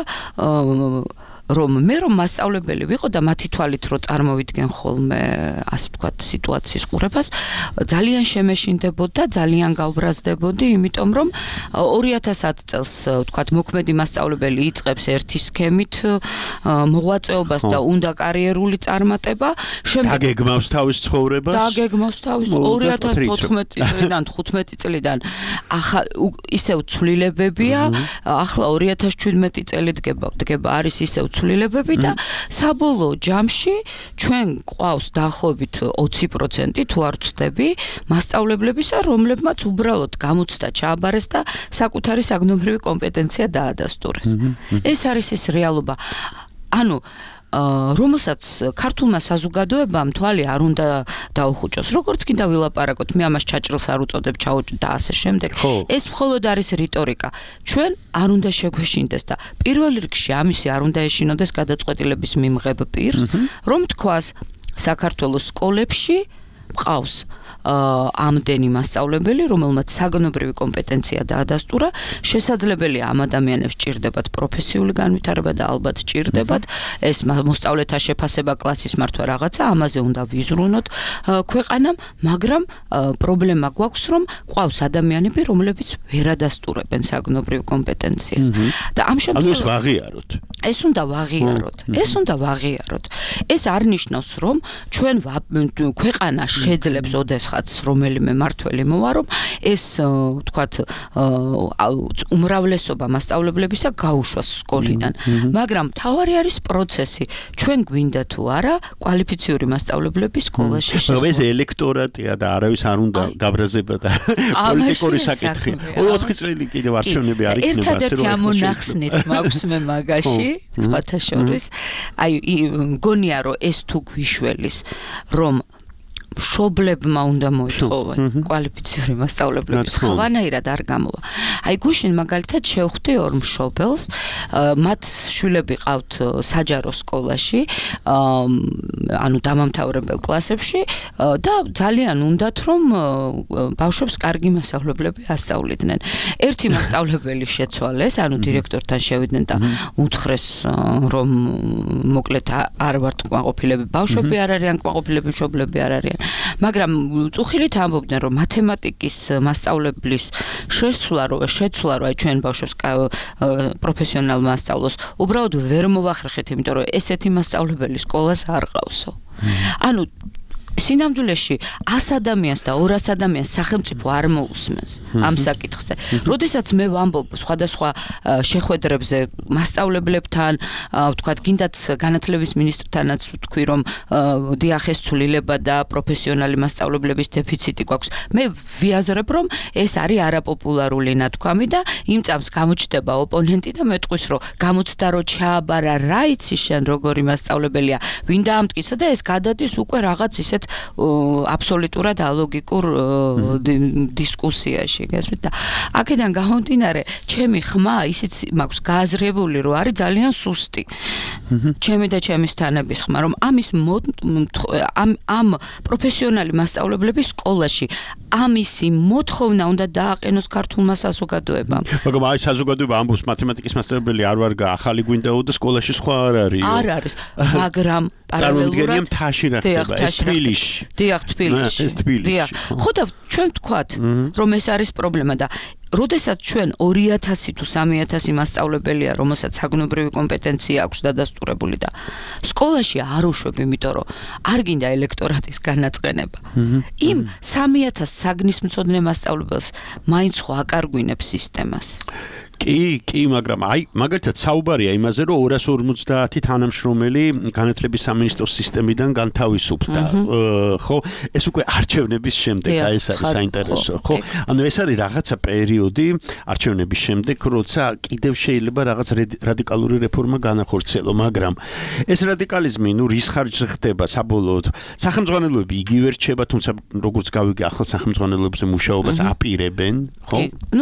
რომ მე რომ მასწავლებელი ვიყო და მათი თვალით რო წარმოვიდგენ ხოლმე, ასე ვთქვათ, სიტუაციის ყურებას, ძალიან შემეშინდებოდა, ძალიან გავბრაზდებოდი, იმიტომ რომ ორი ათას ათი წელს, ვთქვათ, მოქმედი მასწავლებელი იწყებს ერთი სქემით მოღვაწეობას და უნდა კარიერული წარმატება, შემდეგ დაგეგმავს თავის ცხოვრებას, დაგეგმავს თავის ორი ათას თოთხმეტი წლიდან თხუთმეტი წლიდან ახლა ისევ ცვლილებებია, ახლა ორი ათას შვიდმეტი წელი დგება, დგება არის ისევ ცვლილებები და საბოლოო ჯამში ჩვენ ყავს დაახლოებით ოცი პროცენტი თუ არ ვცდები მასწავლებლებისა, რომლებმაც უბრალოდ გამოცდა ჩააბარეს და საკუთარი საგნობრივი კომპეტენცია დაადასტურეს. ეს არის ეს რეალობა. ანუ რომელსაც ქართულმა საზოგადოებამ თვალი არ უნდა დაუხუჭოს. როგორც კიდე ვილაპარაკოთ, მე ამას ჩაჭრილს არ უწოდებ, ჩაუჭ და ასე შემდეგ. ეს მხოლოდ არის რიტორიკა. ჩვენ არ უნდა შეგვეშინდეს და პირველ რიგში ამისი არ უნდა ეშინოდეს გადაწყვეტილების მიმღებ პირს, რომ თქვას საქართველოს სკოლებში მყავს ამდენი მასწავლებელი, რომელმაც საგნობრივი კომპეტენცია დაადასტურა, შესაძლებელია ამ ადამიანებს ჭირდებათ პროფესიული განვითარება და ალბათ ჭირდებათ ეს მოსწავლეთა შეფასება, კლასის მართვა რაღაცა, ამაზე უნდა ვიზრუნოთ ქვეყანამ, მაგრამ პრობლემა გვაქვს, რომ ყავს ადამიანები, რომლებიც ვერ ადასტურებენ საგნობრივ კომპეტენციას. და ამ შემთხვევაში ეს ვაღიაროთ. ეს უნდა ვაღიაროთ. ეს უნდა ვაღიაროთ. ეს არ ნიშნავს, რომ ჩვენ ქვეყანა შეძლებს ოდესმე მოდესღაც რომელიმე მართველი მოვა, რომ ეს თქვათ უმრავლესობა მასწავლებლებისა გაუშვას სკოლიდან. მაგრამ მთავარი არის პროცესი. ჩვენ გვინდა თუ არა კვალიფიციური მასწავლებლები სკოლაში შეხვდა. ეს ელექტორატია და არავის არ უნდა გაბრაზება და პოლიტიკური საკითხი. ოთხი წელი კიდევ არჩევნები არ იქნება. ერთადერთი ამონახსნით მაქვს მე მაგაში, სხვათა შორის. აი მგონია რომ ეს თუ გვიშველის რომ მშობლებმა უნდა მოითხოვონ კვალიფიციური მასწავლებლების ხვანაირად არ გამოვა. აი გუშინ მაგალითად შევხვდი ორ მშობელს, მათ შვილები ყავთ საჯარო სკოლაში, ანუ დამამთავრებელ კლასებში და ძალიან უნდათ რომ ბავშვებს კარგი მასწავლებლები ასწავლიდნენ. ერთი მასწავლებელი შეცვალეს, ანუ დირექტორთან შევიდნენ და უთხრეს რომ მოკლედ არ ვართ კმაყოფილები ბავშვები არ არიან, კმაყოფილები მშობლები არ არიან. მაგრამ წუხილით ამბობდნენ რომ მათემატიკის მასწავლებლის შეცვლა რო შეცვლა რო აი ჩვენ ბავშვებს პროფესიონალ მასწავლოს უბრალოდ ვერ მოვახერხეთ, იმიტომ რომ ესეთი მასწავლებელი სკოლას არ ყავსო. ანუ სინამდვილეში ას ადამიანს და ორას ადამიანს სახელმწიფო არ მოусმენს ამ საკითხზე. როდესაც მე ვამბობ სხვადასხვა შეხვედრებზე მასწავლებლებთან, ვთქვათ, გინდათ განათლების მინისტრთანაც ვთქვი, რომ დიახ ეს ცვლილება და პროფესიონალი მასწავლებლების დეფიციტი გვაქვს. მე ვიაზრებ, რომ ეს არის არაპოპულარული ნათქვამი და იმ წამს გამოჩნდება ოპონენტი და მეტყვის, რომ გამოცდა რო ჩააბარა რა იცი შენ როგორი მასწავლებელია, ვინ დაამტკიცა და ეს გადადის უკვე რაღაც ისეთ აბსოლუტურად ალოგიკურ დისკუსიაში, გასმით და აქედან გამომდინარე, ჩემი ხმა ისიც მაქვს გააზრებული, რომ არის ძალიან სუსტი. ჩემი და ჩემის თანების ხმა, რომ ამის ამ ამ პროფესიონალი მასწავლებლების სკოლაში ამისი მოთხოვნა უნდა დააყენოს ქართულმა საზოგადოებამ. მაგრამ აი საზოგადოება ამბობს მათემატიკის მასწავლებელი არ ვარ ახალი გვინდაო და სკოლაში სხვა არ არის. არ არის, მაგრამ წარმოგიდგენია მთაში რა ხდება ეს თბილისში. დიახ, თბილისში. ეს თბილისში. დიახ. ხო და ჩვენ ვთქვათ, რომ ეს არის პრობლემა და როდესაც ჩვენ ორი ათასი თუ სამი ათასი მასწავლებელია, რომელსაც საგნობრივი კომპეტენცია აქვს დადასტურებული და სკოლაში არ უშვებ, იმიტომ რომ არ გინდა ელექტორატის განაწყენება. იმ სამი ათას საგნისმცოდნე მასწავლებელს მაინც ხო აკარგვინებს სისტემას. კი, კი, მაგრამ აი, მაგალითად საუბარია იმაზე, რომ ორას ორმოცდაათი თანამშრომელი განათლების სამინისტროს სისტემიდან განთავისუფლდა. ხო, ეს უკვე არჩევნების შემდეგ, აი ეს არის საინტერესო, ხო? ანუ ეს არის რაღაცა პერიოდი არჩევნების შემდეგ, როცა კიდევ შეიძლება რაღაც რადიკალური რეფორმა განახორციელო, მაგრამ ეს რადიკალიზმი, ნუ რის ხარჯზე ხდება საბოლოოდ? სახელმძღვანელოები იგივე რჩება, თუმცა როგორც გავიგე, ახალ სახელმძღვანელოებზე მუშაობას აპირებენ, ხო? ნუ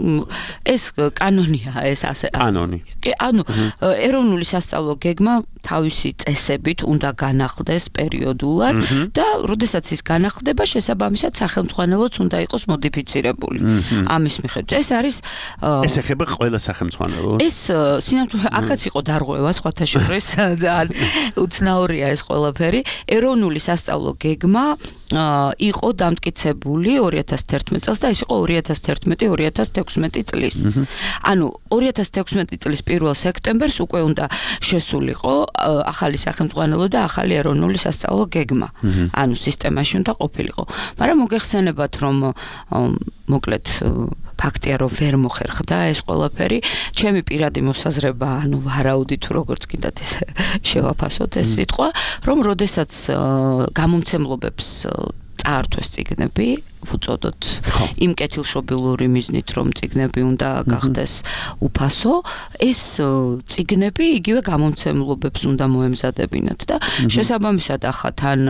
ეს კანონია ეს ასე. კანონი. კი, ანუ ეროვნული სასწავლო გეგმა თავისი წესებით უნდა განახლდეს პერიოდულად და როდესაც ის განახლდება, შესაბამისად სახელმძღვანელოც უნდა იყოს მოდიფიცირებული. ამის მიხედვით ეს არის ეს ეხება ყველა სახელმძღვანელოს. ეს სინამდვილე აქაც იყო დარღვევა სხვათა შორის და უცნაურია ეს ყველაფერი. ეროვნული სასწავლო გეგმა იყო დამტკიცებული ორი ათას თერთმეტ წელს და ეს იყო ორი ათას თერთმეტი ორი ათას თექვსმეტი წლის. ანუ ორი ათას თექვსმეტი წლის პირველ სექტემბერს უკვე უნდა შესულიყო ახალი სახელმძღვანელო და ახალი ეროვნული სასწავლო გეგმა. ანუ სისტემაში უნდა ყოფილიყო. მაგრამ მოგეხსენებათ, რომ მოკლედ ფაქტია, რომ ვერ მოხერხდა ეს ყველაფერი. ჩემი პირადი მოსაზრება, ანუ ვარაუდით თუ როგორც კიდათ ისე შევაფასოთ ეს სიტყვა, რომ როდესაც გამომცემლობებს წაართვეს წიგნები, ვუწოდოთ იმ კეთილშობილური მიზნით, რომ წიგნები უნდა გახდეს უფასო, ეს წიგნები იგივე გამომცემლობებს უნდა მოემზადებინათ და შესაბამისად ახლა თან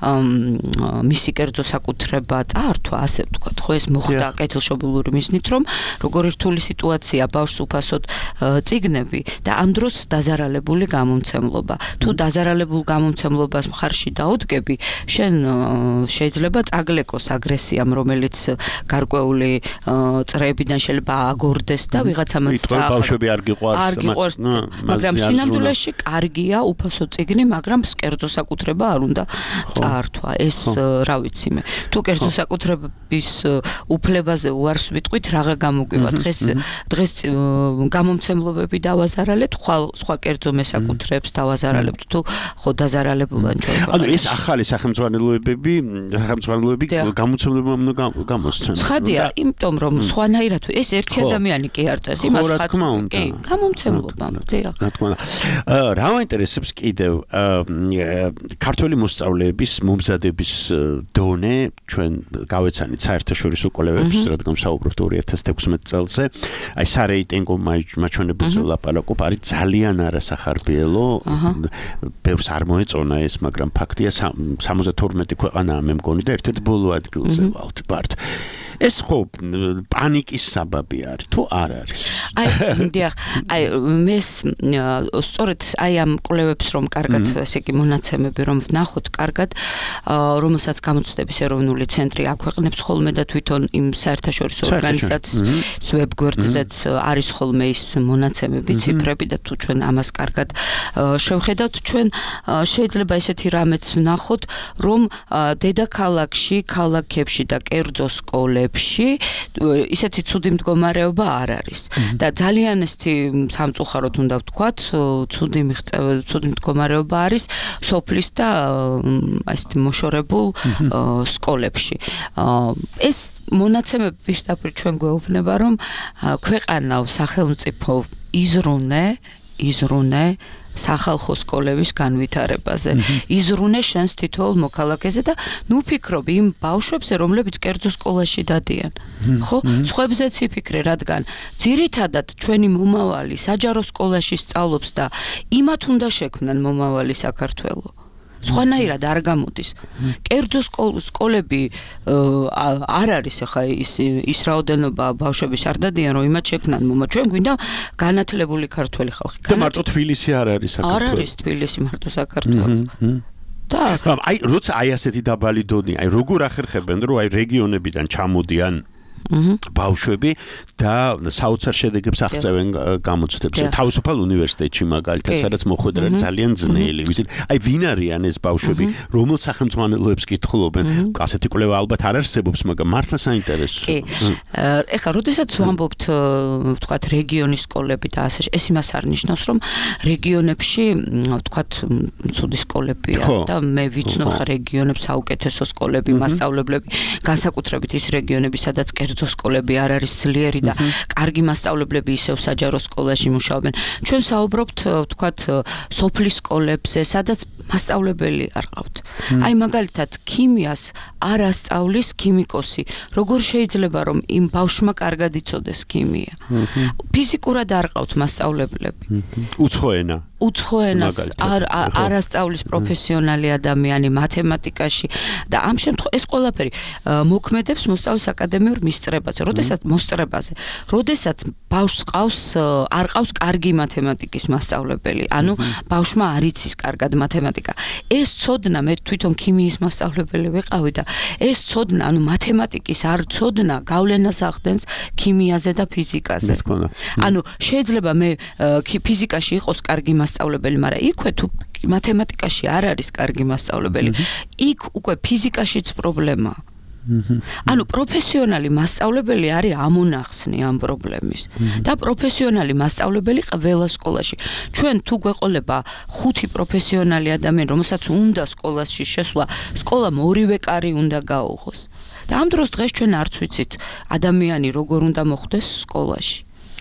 მისი კერძო საკუთრება წაართვა, ასე ვთქვათ, ხო ეს მოხდა კეთილშობილური მიზნით, რომ როგორი რთული სიტუაცია ბავშვს უფასოდ წიგნები და ამ დროს დაზარალებული გამომცემლობა. თუ დაზარალებულ გამომცემლობას მხარში დაუდგები, შენ შეიძლება წაგლეკოს აგრესია ინსტიტუციამ, რომელიც გარკვეული წრეებიდან შეიძლება აგორდეს და ვიღაცამ წაახლა. ბავშვები არ გიყვარს, მაგრამ სინამდვილეში კარგია უფასო წიგნი, მაგრამ კერძო საკუთრება არ უნდა წაართვა. ეს რა ვიცი მე. თუ კერძო საკუთრების უფლებაზე უარს ვიტყვით, რაღა გამოგვივა. დღეს დღეს გამომცემლობები დავაზარალებთ, სხვა კერძო მესაკუთრეებს დავაზარალებთ, თუ ხო დაზარალებულან ჩვენ. ანუ ეს ახალი სახელმძღვანელოებები, სახელმძღვანელოები გამოცემლებამ უნდა გამოსცემ. ცხადია, იმიტომ რომ სხვანაირად ეს ერთი ადამიანი კი არ წეს, იმას რა თქმა უნდა. კი, გამომცემლობამ, დიახ. რა თქმა უნდა. რა მაინტერესებს კიდევ ქართველი მოსწავლეების მომზადების დონე ჩვენ გავეცანით საერთაშორისო კოლეგებს, რადგან საუბრობთ ორი ათას თექვსმეტ წელზე. აი სარეიტინგო მაჩვენებელზე ვლაპარაკობ, არის ძალიან არასახარბიელო. ბევრს არ მოეწონა ეს, მაგრამ ფაქტია სამოცდათორმეტი ქვეყანაა მე მგონი და ერთ-ერთ ბოლო ადგილზე ვალთ ბართ. ეს ხო პანიკის საბაბი არის თუ არ არის? აი, დიახ, აი მე სწორედ აი ამ კვლევებს რომ კარგად ესე იგი მონაცემები რომ ვნახოთ კარგად, რომელსაც გამოცდების ეროვნული ცენტრი აქვეყნებს ხოლმე და თვითონ იმ საერთაშორისო ორგანიზაციის ვებგვერდზეც არის ხოლმე ის მონაცემები, ციფრები და თუ ჩვენ ამას კარგად შევხედავთ, ჩვენ შეიძლება ესეთი რამეც ვნახოთ, რომ დედაქალაქში, ქალაქებში და კერძო სკოლებში ისეთი ცუდი მდგომარეობა არ არის. და ძალიან ესეთი სამწუხაროდ უნდა ვთქვათ, ცუდი მიღწევა, ცუდი მდგომარეობა არის სოფლის და ესეთი მოშორებულ სკოლებში. ეს მონაცემები პირდაპირ ჩვენ გვეუბნება, რომ ქვეყანა სახელმწიფო იზრუნე, იზრუნე სახალხო სკოლების განვითარებაზე. იზრუნე შენს თითოეულ მოქალაქეზე და ნუ ფიქრობ იმ ბავშვებზე, რომლებიც კერძო სკოლაში დადიან. ხო? სხვებზეც იფიქრე, რადგან ძირითადად ჩვენი მომავალი საჯარო სკოლაში სწავლობს და იმათ უნდა შექმნან მომავალი საქართველო. სხვანაირად არ გამოდის. კერძო სკოლები არ არის ახლა ის ის რაოდენობა ბავშვების არ დადიან, რომ იმათ შექმნან მომა. ჩვენ გვინდა განათლებული ქართველი ხალხი. და მარტო თბილისი არ არის საქართველო. არ არის თბილისი მარტო საქართველო. და აი როცა აი ასეთი დაბალი დონე, აი როგორ ახერხებენ, რომ აი რეგიონებიდან ჩამოდიან ბავშვები და საოცარ შედეგებს აღწევენ გამოცდებს. თავისუფალ უნივერსიტეტში მაგალითად, სადაც მოხვედრა ძალიან ძნელი. ვიცით, აი ვინ არიან ეს ბავშვები, რომელ სახელმძღვანელოებს კითხულობენ? ასეთი კვლევა ალბათ არ არსებობს, მაგრამ მართლა საინტერესოა. კი. ეხლა, როდესაც ვამბობთ, ვთქვათ, რეგიონის სკოლები და ასე, ეს იმას არ ნიშნავს, რომ რეგიონებში, ვთქვათ, ცუდი სკოლებია და მე ვიცნობ ხა რეგიონებს საუკეთესო სკოლები, მასწავლებლები, განსაკუთრებით ის რეგიონები, სადაც კერძო სკოლები არ არის ძლიერი და კარგი მასწავლებლები ისევ საჯარო სკოლაში მუშაობენ. ჩვენ საუბრობთ, ვთქვათ, სოფლის სკოლებზე, სადაც მასწავლებელი არ ყავთ. აი მაგალითად, ქიმიას არ ასწავლის ქიმიკოსი. როგორ შეიძლება რომ იმ ბავშვმა კარგად იცოდეს ქიმია? ფიზიკურად არ ყავთ მასწავლებლები. უცხო ენა. უცხო ენას არ არ ასწავლის პროფესიონალი ადამიანი მათემატიკაში და ამ შემთხვევაში ეს ყველაფერი მოქმედებს მოსწავლის აკადემიურ მისწრებაზე. როდესაც მოსწრებაზე, როდესაც ბავშვს ყავს არ ყავს კარგი მათემატიკის მასწავლებელი, ანუ ბავშვმა არ იცის კარგად მათემატიკა. ეს ცოდნა მე თვითონ ქიმიის მასწავლებელი ვიყავი და ეს ცოდნა, ანუ მათემატიკის არ ცოდნა გავლენას ახდენს ქიმიაზე და ფიზიკაზე. ანუ შეიძლება მე ფიზიკაში იყოს კარგი მასწავლებელი, მაგრამ იქვე თუ მათემატიკაში არ არის კარგი მასწავლებელი, იქ უკვე ფიზიკაშიც პრობლემაა. ანუ პროფესიონალი მასწავლებელი არის ამონახსნი ამ პრობლემის და პროფესიონალი მასწავლებელი ყველა სკოლაში. ჩვენ თუ გვეყოლება ხუთი პროფესიონალი ადამიანი, რომელსაც უნდა სკოლაში შესვლა, სკოლამ ორივე კარი უნდა გაუღოს. და ამ დროს დღეს ჩვენ არც ვიცით ადამიანი როგორ უნდა მოხვდეს სკოლაში.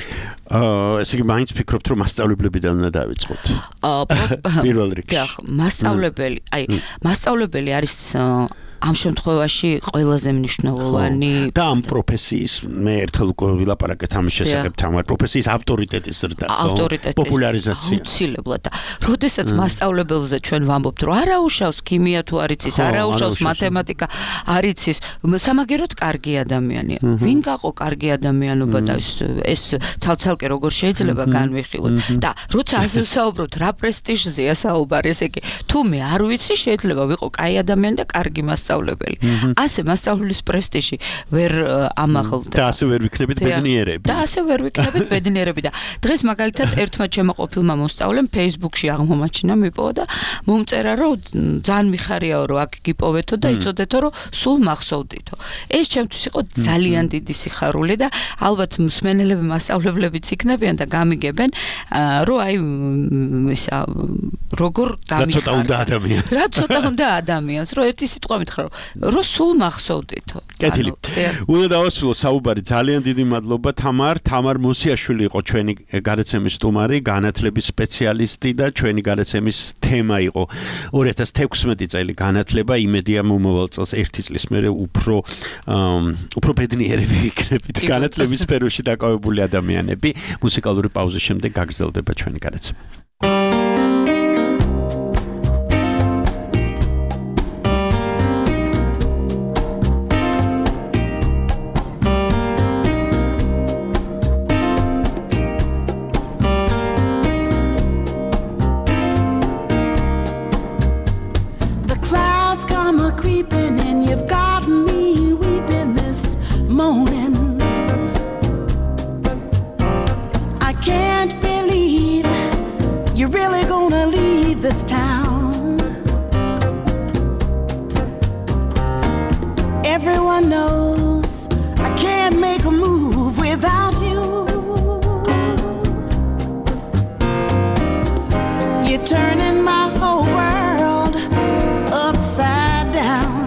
აა ესე იგი მაინც ფიქრობთ რომ მასწავლებლებიდან უნდა დავიწყოთ. აა პირველ რიგში. დიახ, მასწავლებელი, აი, მასწავლებელი არის ამ შემთხვევაში ყველაზე მნიშვნელოვანი და ამ პროფესიის მე ერთხელ უკვე ვილაპარაკეთ ამის შესახებ, თამარ პროფესიის ავტორიტეტის ზრდა, პოპულარიზაცია. აუცილებლად და როდესაც მასწავლებელზე ჩვენ ვამბობთ, რომ არაუშავს ქიმია თუ არ იცის, არაუშავს მათემატიკა, არ იცის, სამაგეროდ კარგი ადამიანია. ვინ გაყო კარგი ადამიანობა და ეს ცალ-ცალკე როგორ შეიძლება განვიხილოთ და როცა ასე ვსაუბრობთ, რა პრესტიჟზეა საუბარი, ესე იგი, თუ მე არ ვიცი, შეიძლება ვიყო კაი ადამიანი და კარგი მასწავლებელი. მასწავლებელი. ასე მასწავლებლის პრესტიჟი ვერ ამაღლდა. და ასე ვერ ვიქნებით ბედნიერები. და ასე ვერ ვიქნებით ბედნიერები და დღეს მაგალითად ერთმა ჩემო ყოფილმა მოსწავლემ Facebook-ში აღმოჩინა მიპოვა და მომწერა რომ ძალიან მიხარიაო რომ აქ გიპოვეთო და იცოდეთო რომ სულ მახსოვდითო. ეს ჩემთვის იყო ძალიან დიდი სიხარული და ალბათ მსმენელები მასწავლებლებიც იქნებიან და გამიგებენ რომ აი ისა როგორ გამიხარია. რა ცოტა უნდა ადამიანს. რა ცოტა უნდა ადამიანს რომ ერთი სიტყვა მითხრა რომ სულ მახსოვდითო. კეთილი. უნდა დავასრულო საუბარი. ძალიან დიდი მადლობა თამარ. თამარ მოსიაშვილი იყო ჩვენი გადაცემის სტუმარი, განათლების სპეციალისტი და ჩვენი გადაცემის თემა იყო ორი ათას თექვსმეტი წელი განათლება. იმედია მომავალ წელს ერთი წლის მერე უფრო უფრო ბედნიერები იქნებით განათლების სფეროში დაკავებული ადამიანები. მუსიკალური პაუზის შემდეგ გაგრძელდება ჩვენი გადაცემა. This town. Everyone knows I can't make a move without you. You're turning my whole world upside down.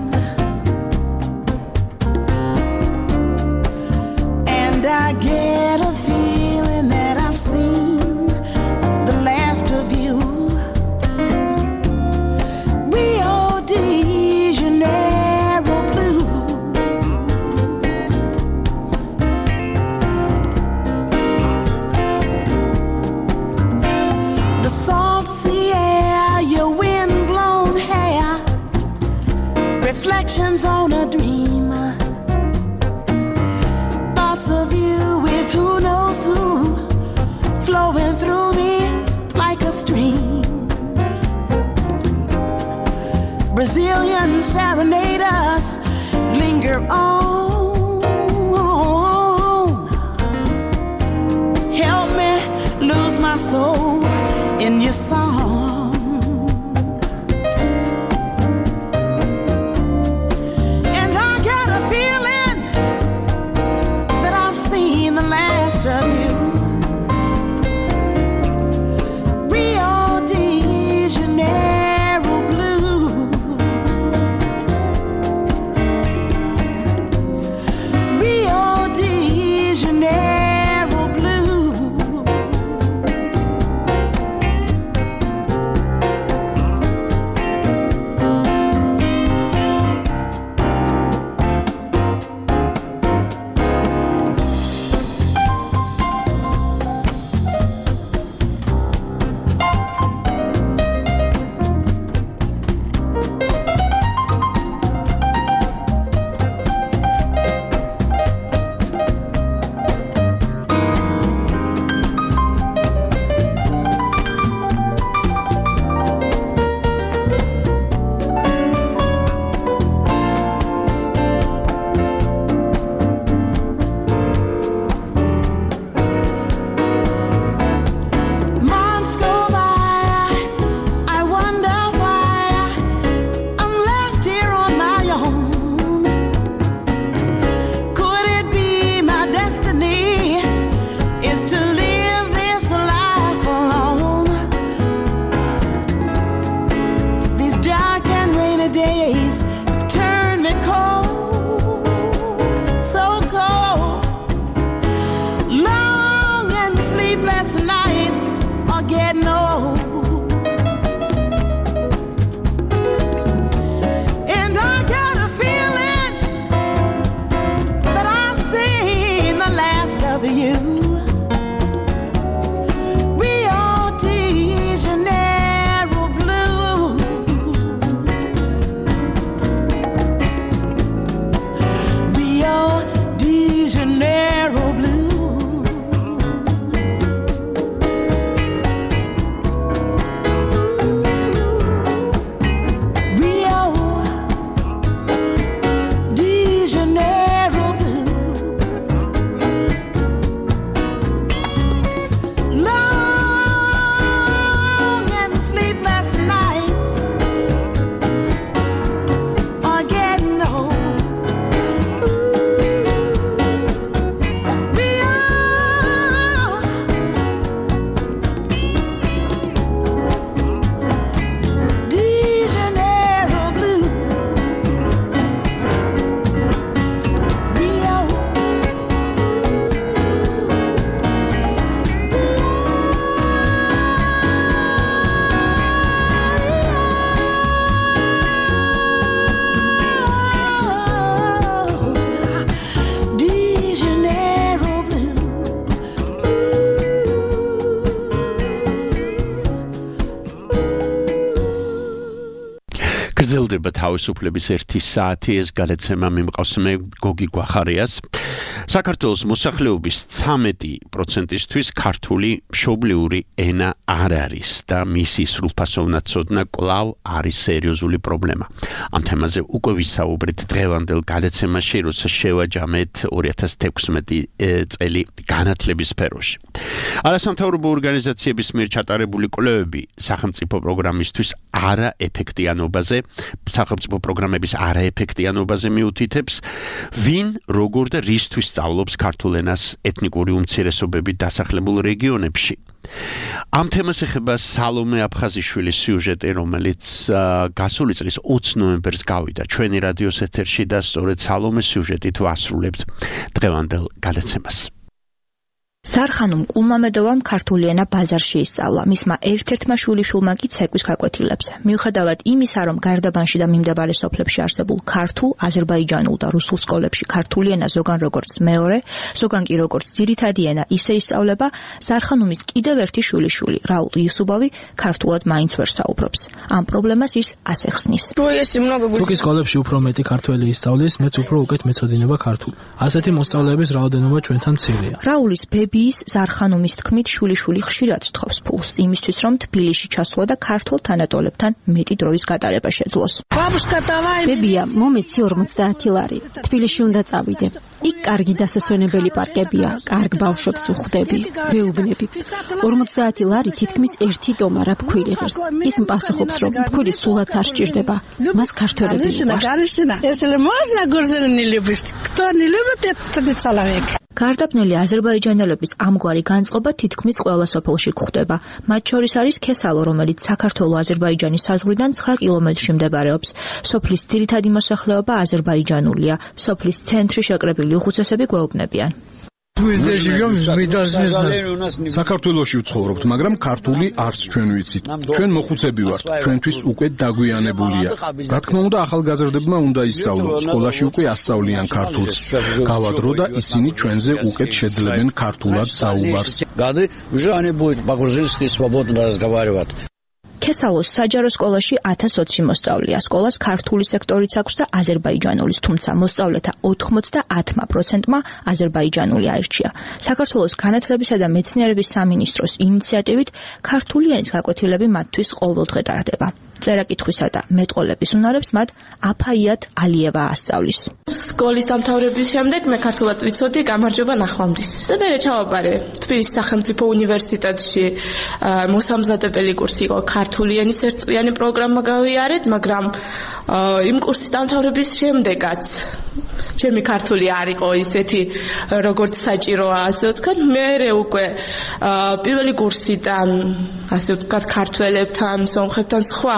And I get a feeling that I've seen the last of you. Reflections on a dream, thoughts of you with who knows who, flowing through me like a stream. Brazilian serenaders linger on. Help me lose my soul in your song. Of you, Rio de Janeiro blue, Rio de Janeiro blue. გრძელდება თავისუფლების ერთი საათი, ეს გადაცემა მიმყავს მე გოგი გვახარიას. საქართველოს მოსახლეობის ცამეტი პროცენტისთვის ქართული მშობლიური ენა არ არის და მისი სრულფასოვნად ცოდნა კვლავ არის სერიოზული პრობლემა. ამ თემაზე უკვე ვისაუბრეთ დღევანდელ გადაცემაში, როცა შევაჯამეთ ორი ათას თექვსმეტი წელი განათლების სფეროში. არასამთავრობო ორგანიზაციების მიერ ჩატარებული კვლევები სახელმწიფო პროგრამისთვის არაეფექტიანობაზე, სახელმწიფო პროგრამების არაეფექტიანობაზე მიუთითებს, ვინ, როგორ და რისთვის სწავლობს ქართულ ენას ეთნიკური უმცირესობებით დასახლებულ რეგიონებში. ამ თემას ეხება სალომე აფხაზიშვილის სიუჟეტი, რომელიც გასული წლის ოცი ნოემბერს გავიდა ჩვენი რადიოს ეთერში და სწორედ სალომეს სიუჟეტით ვასრულებთ დღევანდელ გადაცემას. სარხანუმ კულმამედოვამ ქართული ენა ბაზარში ისწავლა. მისმა ერთ-ერთმა შვილიშვილმა კი ცეკვის გაკვეთილებს. მიუხედავად იმისა, რომ გარდაბანში და მიმდებარე სოფლებში არსებულ ქართულ, აზერბაიჯანულ და რუსულ სკოლებში ქართული ენა ზოგან როგორც მეორე, ზოგან კი როგორც ძირითადი ენა ისე ისწავლება, სარხანუმის კიდევ ერთი შვილიშვილი, რაულ იუსუბოვი, ქართულად მაინც ვერ საუბრობს. ამ პრობლემას ის ასე ხსნის. თუკი სკოლებში უფრო მეტი ქართველი ისწავლის, მეც უფრო უკეთ მეცოდინება ქართული. ასეთი მოსწავლეების რაოდენობა ჩვენთან მცირეა. რაულის ბების ზარხანუმის თქმით შვილიშვილი ხშირად სთხოვს ფულს იმისთვის, რომ თბილისში ჩასვლა და ქართულ თანატოლებთან მეტი დროის გატარება შეძლოს. ბებია, მომეცი ორმოცდაათი ლარი. თბილისში უნდა წავიდე. იქ კარგი დასასვენებელი პარკებია, კარგ ბავშვებს უხვდები, ვეუბნები. ორმოცდაათი ლარი თითქმის ერთი ტომარა ფქვილი ღირს. ის პასუხობს, რომ ფქვილი სულაც არ სჭირდება. მას ქართველები მიყვარს. გარდაბნელი აზერბაიჯანელების ამგვარი განწყობა თითქმის ყველა სოფელში გვხვდება. მათ შორის არის ქესალო, რომელიც საქართველო-აზერბაიჯანის საზღვრიდან ცხრა კილომეტრში მდებარეობს. სოფლის ძირითადი მოსახლეობა აზერბაიჯანულია. სოფლის ცენტრი შეკრებილი უხუცესები გვეუბნებიან. საქართველოში ვცხოვრობთ, მაგრამ ქართული არც ჩვენ ვიცით. ჩვენ მოხუცები ვართ, ჩვენთვის უკვე დაგვიანებულია. რა თქმა უნდა, ახალგაზრდებმა უნდა ისწავლონ, სკოლაში უკვე ასწავლიან ქართულს. გავა დრო და ისინი ჩვენზე უკეთ შეძლებენ ქართულად საუბარს. ქესალოს საჯარო სკოლაში ათას ოცი მოსწავლეა. სკოლას ქართული სექტორიც აქვს და აზერბაიჯანულის, თუმცა მოსწავლეთა ოცდაათმა პროცენტმა აზერბაიჯანული აირჩია. საქართველოს განათლებისა და მეცნიერების სამინისტროს ინიციატივით ქართული ენის გაკვეთილები მათთვის ყოველდღე ტარდება. წერა-კითხვისა და მეტყოლების უნარებს მათ აფაიათ ალიევა ასწავლის. სკოლის დამთავრების შემდეგ მე ქართულად ვიცოდი, გამარჯობა ნახვამდის. და მე ჩავაბარე თბილისის სახელმწიფო უნივერსიტეტში მოსამზადებელი კურსი იყო ქართული ენის ერთწლიანი პროგრამა გავიარეთ, მაგრამ იმ კურსის დამთავრების შემდეგაც ჩემი ქართული არ იყო ისეთი როგორც საჭიროა, ასე ვთქვათ, მე უკვე პირველი კურსიდან ასე ვთქვათ ქართველებთან, სომხებთან სხვა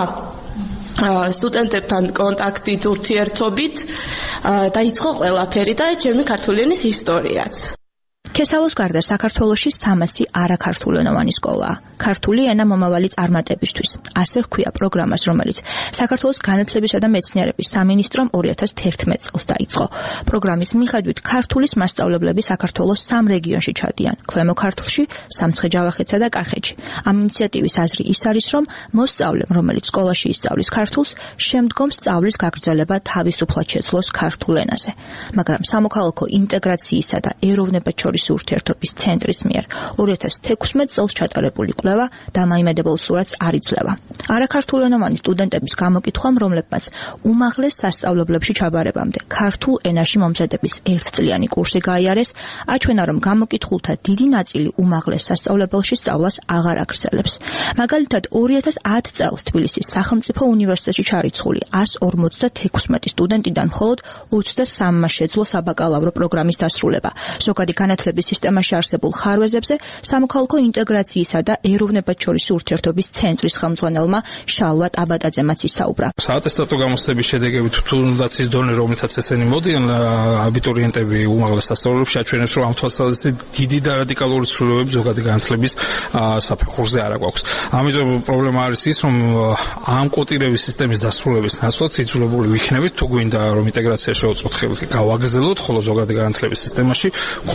სტუდენტებთან კონტაქტით, ურთიერთობით დაიწყო ყველაფერი და ჩემი ქართული ენის ისტორიაც. ქესალოს გარდა საქართველოში სამასი არაქართულენოვანი სკოლაა. ქართული ენა მომავალი წარმატებისთვის. ასე ჰქვია პროგრამას, რომელიც საქართველოს განათლებისა და მეცნიერების სამინისტრომ ორი ათას თერთმეტ წელს დაიწყო. პროგრამის მიხედვით ქართულის მასწავლებლები საქართველოს სამ რეგიონში ჩადიან: ქვემო ქართლში, სამცხე-ჯავახეთსა და კახეთში. ამ ინიციატივის აზრი ის არის, რომ მოსწავლემ, რომელიც სკოლაში ისწავლის ქართულს, შემდგომ სწავლის გაგრძელება თავისუფლად შეძლოს ქართულ ენაზე. მაგრამ სამოქალაქო ინტეგრაციისა და ეროვნებად შორის ურთიერთობის ცენტრის მიერ ორი ათას თექვსმეტ წელს ჩატარებული კვლევა დამაიმედებელ სურათს არ იძლევა. არაქართულენოვანი სტუდენტების გამოკითხვამ, რომლებმაც უმაღლეს სასწავლებლებში ჩაბარებამდე ქართულ ენაში მომზადების ერთწლიანი კურსი გაიარეს, აჩვენა, რომ გამოკითხულთა დიდი ნაწილი უმაღლეს სასწავლებელში სწავლას აღარ აგრძელებს. მაგალითად, ორი ათას ათი წელს თბილისის სახელმწიფო უნივერსიტეტში ჩარიცხული ასი ორმოცდათექვსმეტი სტუდენტიდან მხოლოდ ოცდასამმა შეძლო საბაკალავრო პროგრამის დასრულება. ზოგადი განათლების სისტემაში არსებულ ხარვეზებზე სამოქალაქო ინტეგრაციისა და ეროვნებად შორის ურთიერთობის ცენტრის ხელმძღვანელმა შალვა ტაბატაძემაც ისაუბრა. საატესტატო გამოცდების შედეგებით თუნდაც ის დონე, რომლითაც ესენი მოდიან აბიტურიენტები უმაღლეს სასწავლებლებში, აჩვენებს, რომ ამ თვალსაზრისით დიდი და რადიკალური ცვლილებები ზოგადი განათლების საფეხურზე არ აქვს. ამიტომ პრობლემა არის ის, რომ ამ კოტირების სისტემის დასრულების ნაცვლად იძულებული ვიქნებით, თუ გვინდა რომ ინტეგრაცია შეუწყოთ, გავაგრძელოთ, ხოლო ზოგადი განათლების სისტემაში კონდეს ისე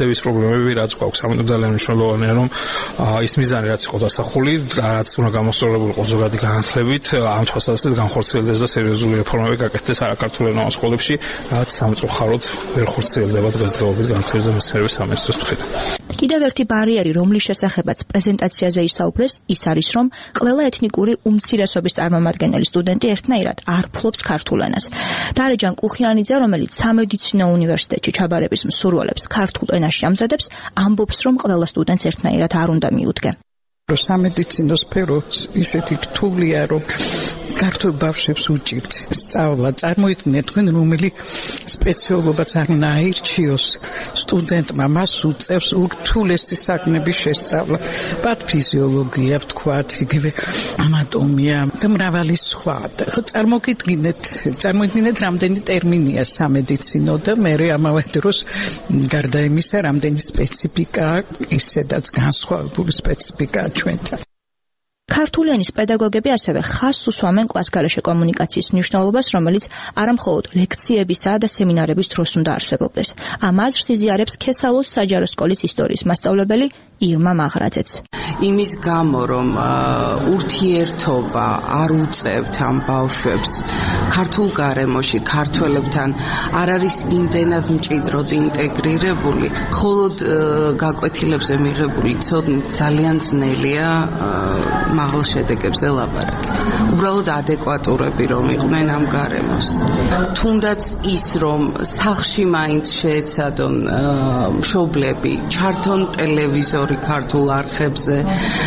განათლების პრობლემები რაც გვაქვს, ამიტომ ძალიან მნიშვნელოვანია რომ ის მიზანი რაც იყო დასახული, რაც უნდა გამოსწორებული იყოს ზოგადი განათლებით, ამ თვალსაზრისით განხორციელდეს და სერიოზული რეფორმები გაკეთდეს საქართველოს ენავა სკოლებში, რაც სამწუხაროდ ვერ ხორციელდება დღესდღეობით განათლების და მეცნიერების სამინისტროს მხრიდან. კიდევ ერთი ბარიერი, რომლის შესახებაც პრეზენტაციაზე ისაუბრეს, ის არის, რომ ყველა ეთნიკური უმცირესობის წარმომადგენელი სტუდენტი ერთნაირად არ ფლობს ქართულ ენას. დარეჯან კუხიანიძე, რომელიც სამედიცინო უნივერსიტეტში ჩაბარების მსურველებს ქართულ ენაში ამზადებს, ამბობს, რომ ყველა სტუდენტს ერთნაირად არ უნდა მიუდგე. სამედიცინო სფერო ისეთი რთულია, რომ ქართულ ბავშვებს უჭირთ სწავლა. წარმოიდგინეთ თქვენ, რომელი სპეციალობაც არ უნდა აირჩიოს სტუდენტმა, მას უწევს ურთულესი საქმების შესწავლა. პათოფიზიოლოგია, ვთქვათ, იგივე ანატომია და მრავალი სხვა. წარმოგიდგინეთ, წარმოგიდგინეთ, რამდენი ტერმინია სამედიცინო და მე ამავე დროს გარდა იმისა, რამდენი სპეციფიკა, ისედაც განსხვავებული სპეციფიკა ჩვენთან. ქართული ენის პედაგოგები ასევე ხაზს უსვამენ კლასგარეშე კომუნიკაციის მნიშვნელობას, რომელიც არამხოლოდ ლექციებისა და სემინარების დროს უნდა არსებობდეს. ამ აზრს იზიარებს ქესალოს საჯარო სკოლის ისტორიის მასწავლებელი ირმა მაღრაძეც. იმის გამო, რომ ურთიერთობა არ უწევთ ამ ბავშვებს ქართულ გარემოში, ქართველებთან არ არის იმდენად მჭიდროდ ინტეგრირებული, მხოლოდ გაკვეთილებზე მიღებული ცოდნით ძალიან ძნელია მაღალ შედეგებზე ლაპარაკი. უბრალოდ ადეკვატურები რომ იყვნენ ამ გარემოს. თუნდაც ის რომ სახლში მაინც შეეცადონ მშობლები, ჩართონ ტელევიზორი ქართულ არხებზე,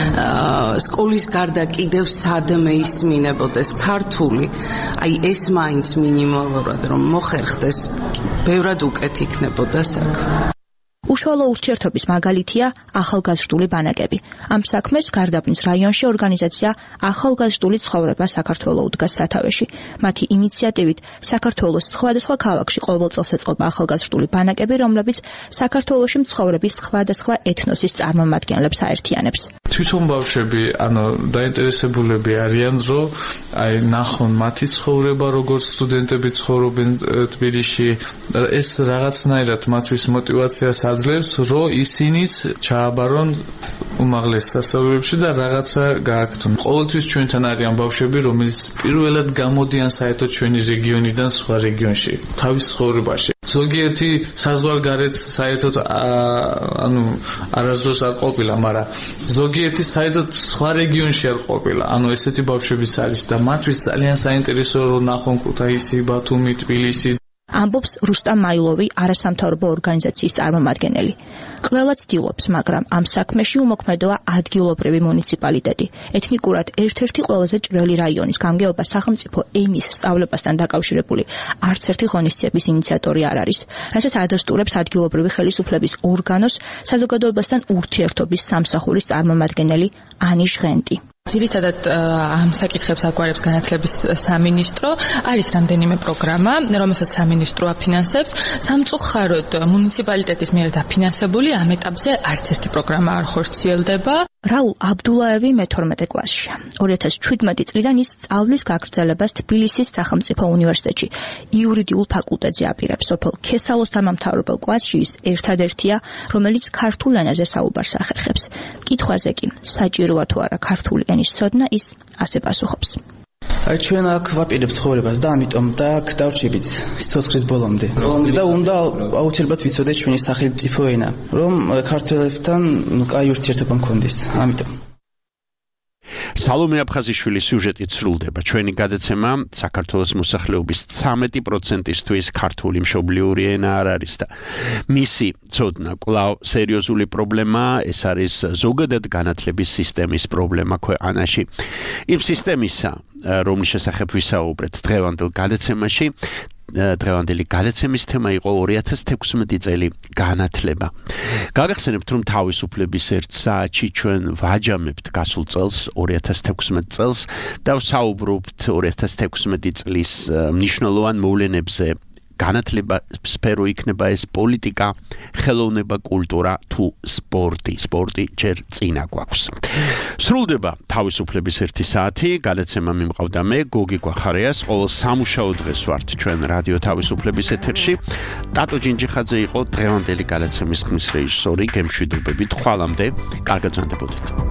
სკოლის გარდა კიდევ სადმე ისმინებოდეს ქართული, აი ეს მაინც მინიმალურად რომ მოხერხდეს, ბევრად უკეთ იქნებოდა საქმე. უშუალო ურთიერთობის მაგალითია ახალგაზრდული ბანაკები. ამ საქმეს გარდაბნის რაიონში ორგანიზაცია ახალგაზრდული ცხოვრება საქართველოს უდგას სათავეში. მათი ინიციატივით საქართველოს სხვადასხვა ქალაქში ყოველ წელს ეწყობა ახალგაზრდული ბანაკები, რომლებიც საქართველოში მცხოვრების სხვადასხვა ეთნოსის წარმომადგენლებს აერთიანებს. თვითონ ბავშვები, ანუ დაინტერესებულები არიან, რომ აი ნახონ მათი ცხოვრება, როგორც სტუდენტები ცხოვრობენ თბილისში, ეს რაღაცნაირად მათთვის მოტივაციას აძლევს, რომ ისინიც ჩააბარონ უმაღლეს სასწავლებლებში და რაღაცა გააკეთონ. ყოველთვის ჩვენთან არიან ბავშვები, რომელიც პირველად გამოდიან საერთოდ ჩვენი რეგიონიდან სხვა რეგიონში, თავის ცხოვრებაში. ზოგიერთი საზღვარგარეთ საერთოდ ანუ არასდროს არ ყოფილა, მაგრამ ზოგიერთი საერთოდ სხვა რეგიონში არ ყოფილა. ანუ ესეთი ბავშვებიც არის და მათთვის ძალიან საინტერესოა რომ ნახონ ქუთაისი, ბათუმი, თბილისი. ამბობს რუსტამ მაილოვი, არასამთავრობო ორგანიზაციის წარმომადგენელი. ყველა ცდილობს, მაგრამ ამ საქმეში უმოქმედოა ადგილობრივი მუნიციპალიტეტი. ეთნიკურად ერთ-ერთი ყველაზე ჭრელი რაიონის გამგეობა სახელმწიფო ენის სწავლებასთან დაკავშირებული არც ერთი ღონისძიების ინიციატორი არ არის, რასაც ადასტურებს ადგილობრივი ხელისუფლების ორგანოს საზოგადოებასთან ურთიერთობის სამსახურის წარმომადგენელი ანი ჟღენტი. ძირითადად ამ საკითხებს აგვარებს განათლების სამინისტრო, არის რამდენიმე პროგრამა, რომელსაც სამინისტრო აფინანსებს. სამწუხაროდ მუნიციპალიტეტის მიერ დაფინანსებული ამ ეტაპზე არც ერთი პროგრამა არ ხორციელდება. რაულ აბდულაევი მეთორმეტე კლასშია. ორი ათას ჩვიდმეტი წლიდან ის სწავლის გაგრძელებას თბილისის სახელმწიფო უნივერსიტეტში იურიდიულ ფაკულტეტზე აპირებს. სოფელ ქესალოს დამამთავრებელ კლასში ის ერთადერთია, რომელიც ქართულ ენაზე საუბარს ახერხებს. კითხვაზე კი, საჭიროა თუ არა ქართული ენის ცოდნა, ის ასე პასუხობს. აი ჩვენ აქ ვაპირებთ ცხოვრებას და ამიტომ და აქ დავრჩებით სიცოცხლის ბოლომდე. და უნდა აუცილებლად ვიცოდეთ ჩვენი სახელმწიფო ენა, რომ ქართველებთან კაი ურთიერთობა მქონდეს. ამიტომ სალომე აფხაზიშვილის სიუჟეტით სრულდება ჩვენი გადაცემა. საქართველოს მოსახლეობის ცამეტი პროცენტისთვის ქართული მშობლიური ენა არ არის და მისი ცოდნა კვლავ სერიოზული პრობლემაა. ეს არის ზოგადად განათლების სისტემის პრობლემა ქვეყანაში. იმ სისტემისა, რომლის შესახებ ვისაუბრეთ დღევანდელ გადაცემაში, დღევანდელი გადაცემის თემა იყო ორი ათას თექვსმეტი წელი განათლება. გაგახსენებთ, რომ თავისუფლების ერთ საათში ჩვენ ვაჯამებთ გასულ წელს, ორი ათას თექვსმეტ წელს და ვსაუბრობთ ორი ათას თექვსმეტი წლის მნიშვნელოვან მოვლენებზე განათლება სფერო იქნება ეს პოლიტიკა, ხელოვნება, კულტურა თუ სპორტი. სპორტი ჯერ წინა გვაქვს. სრულდება თავისუფლების ერთი საათი, გადაცემა მიმყავდა მე, გოგი გვახარიას, ყოველ სამუშაო დღეს ვართ ჩვენ რადიო თავისუფლების ეთერში. ტატო ჯინჯიხაძე იყო დღევანდელი გადაცემის ხმის რეჟისორი, გემშვიდობებით, ხვალამდე, კარგად ზანდებოდეთ.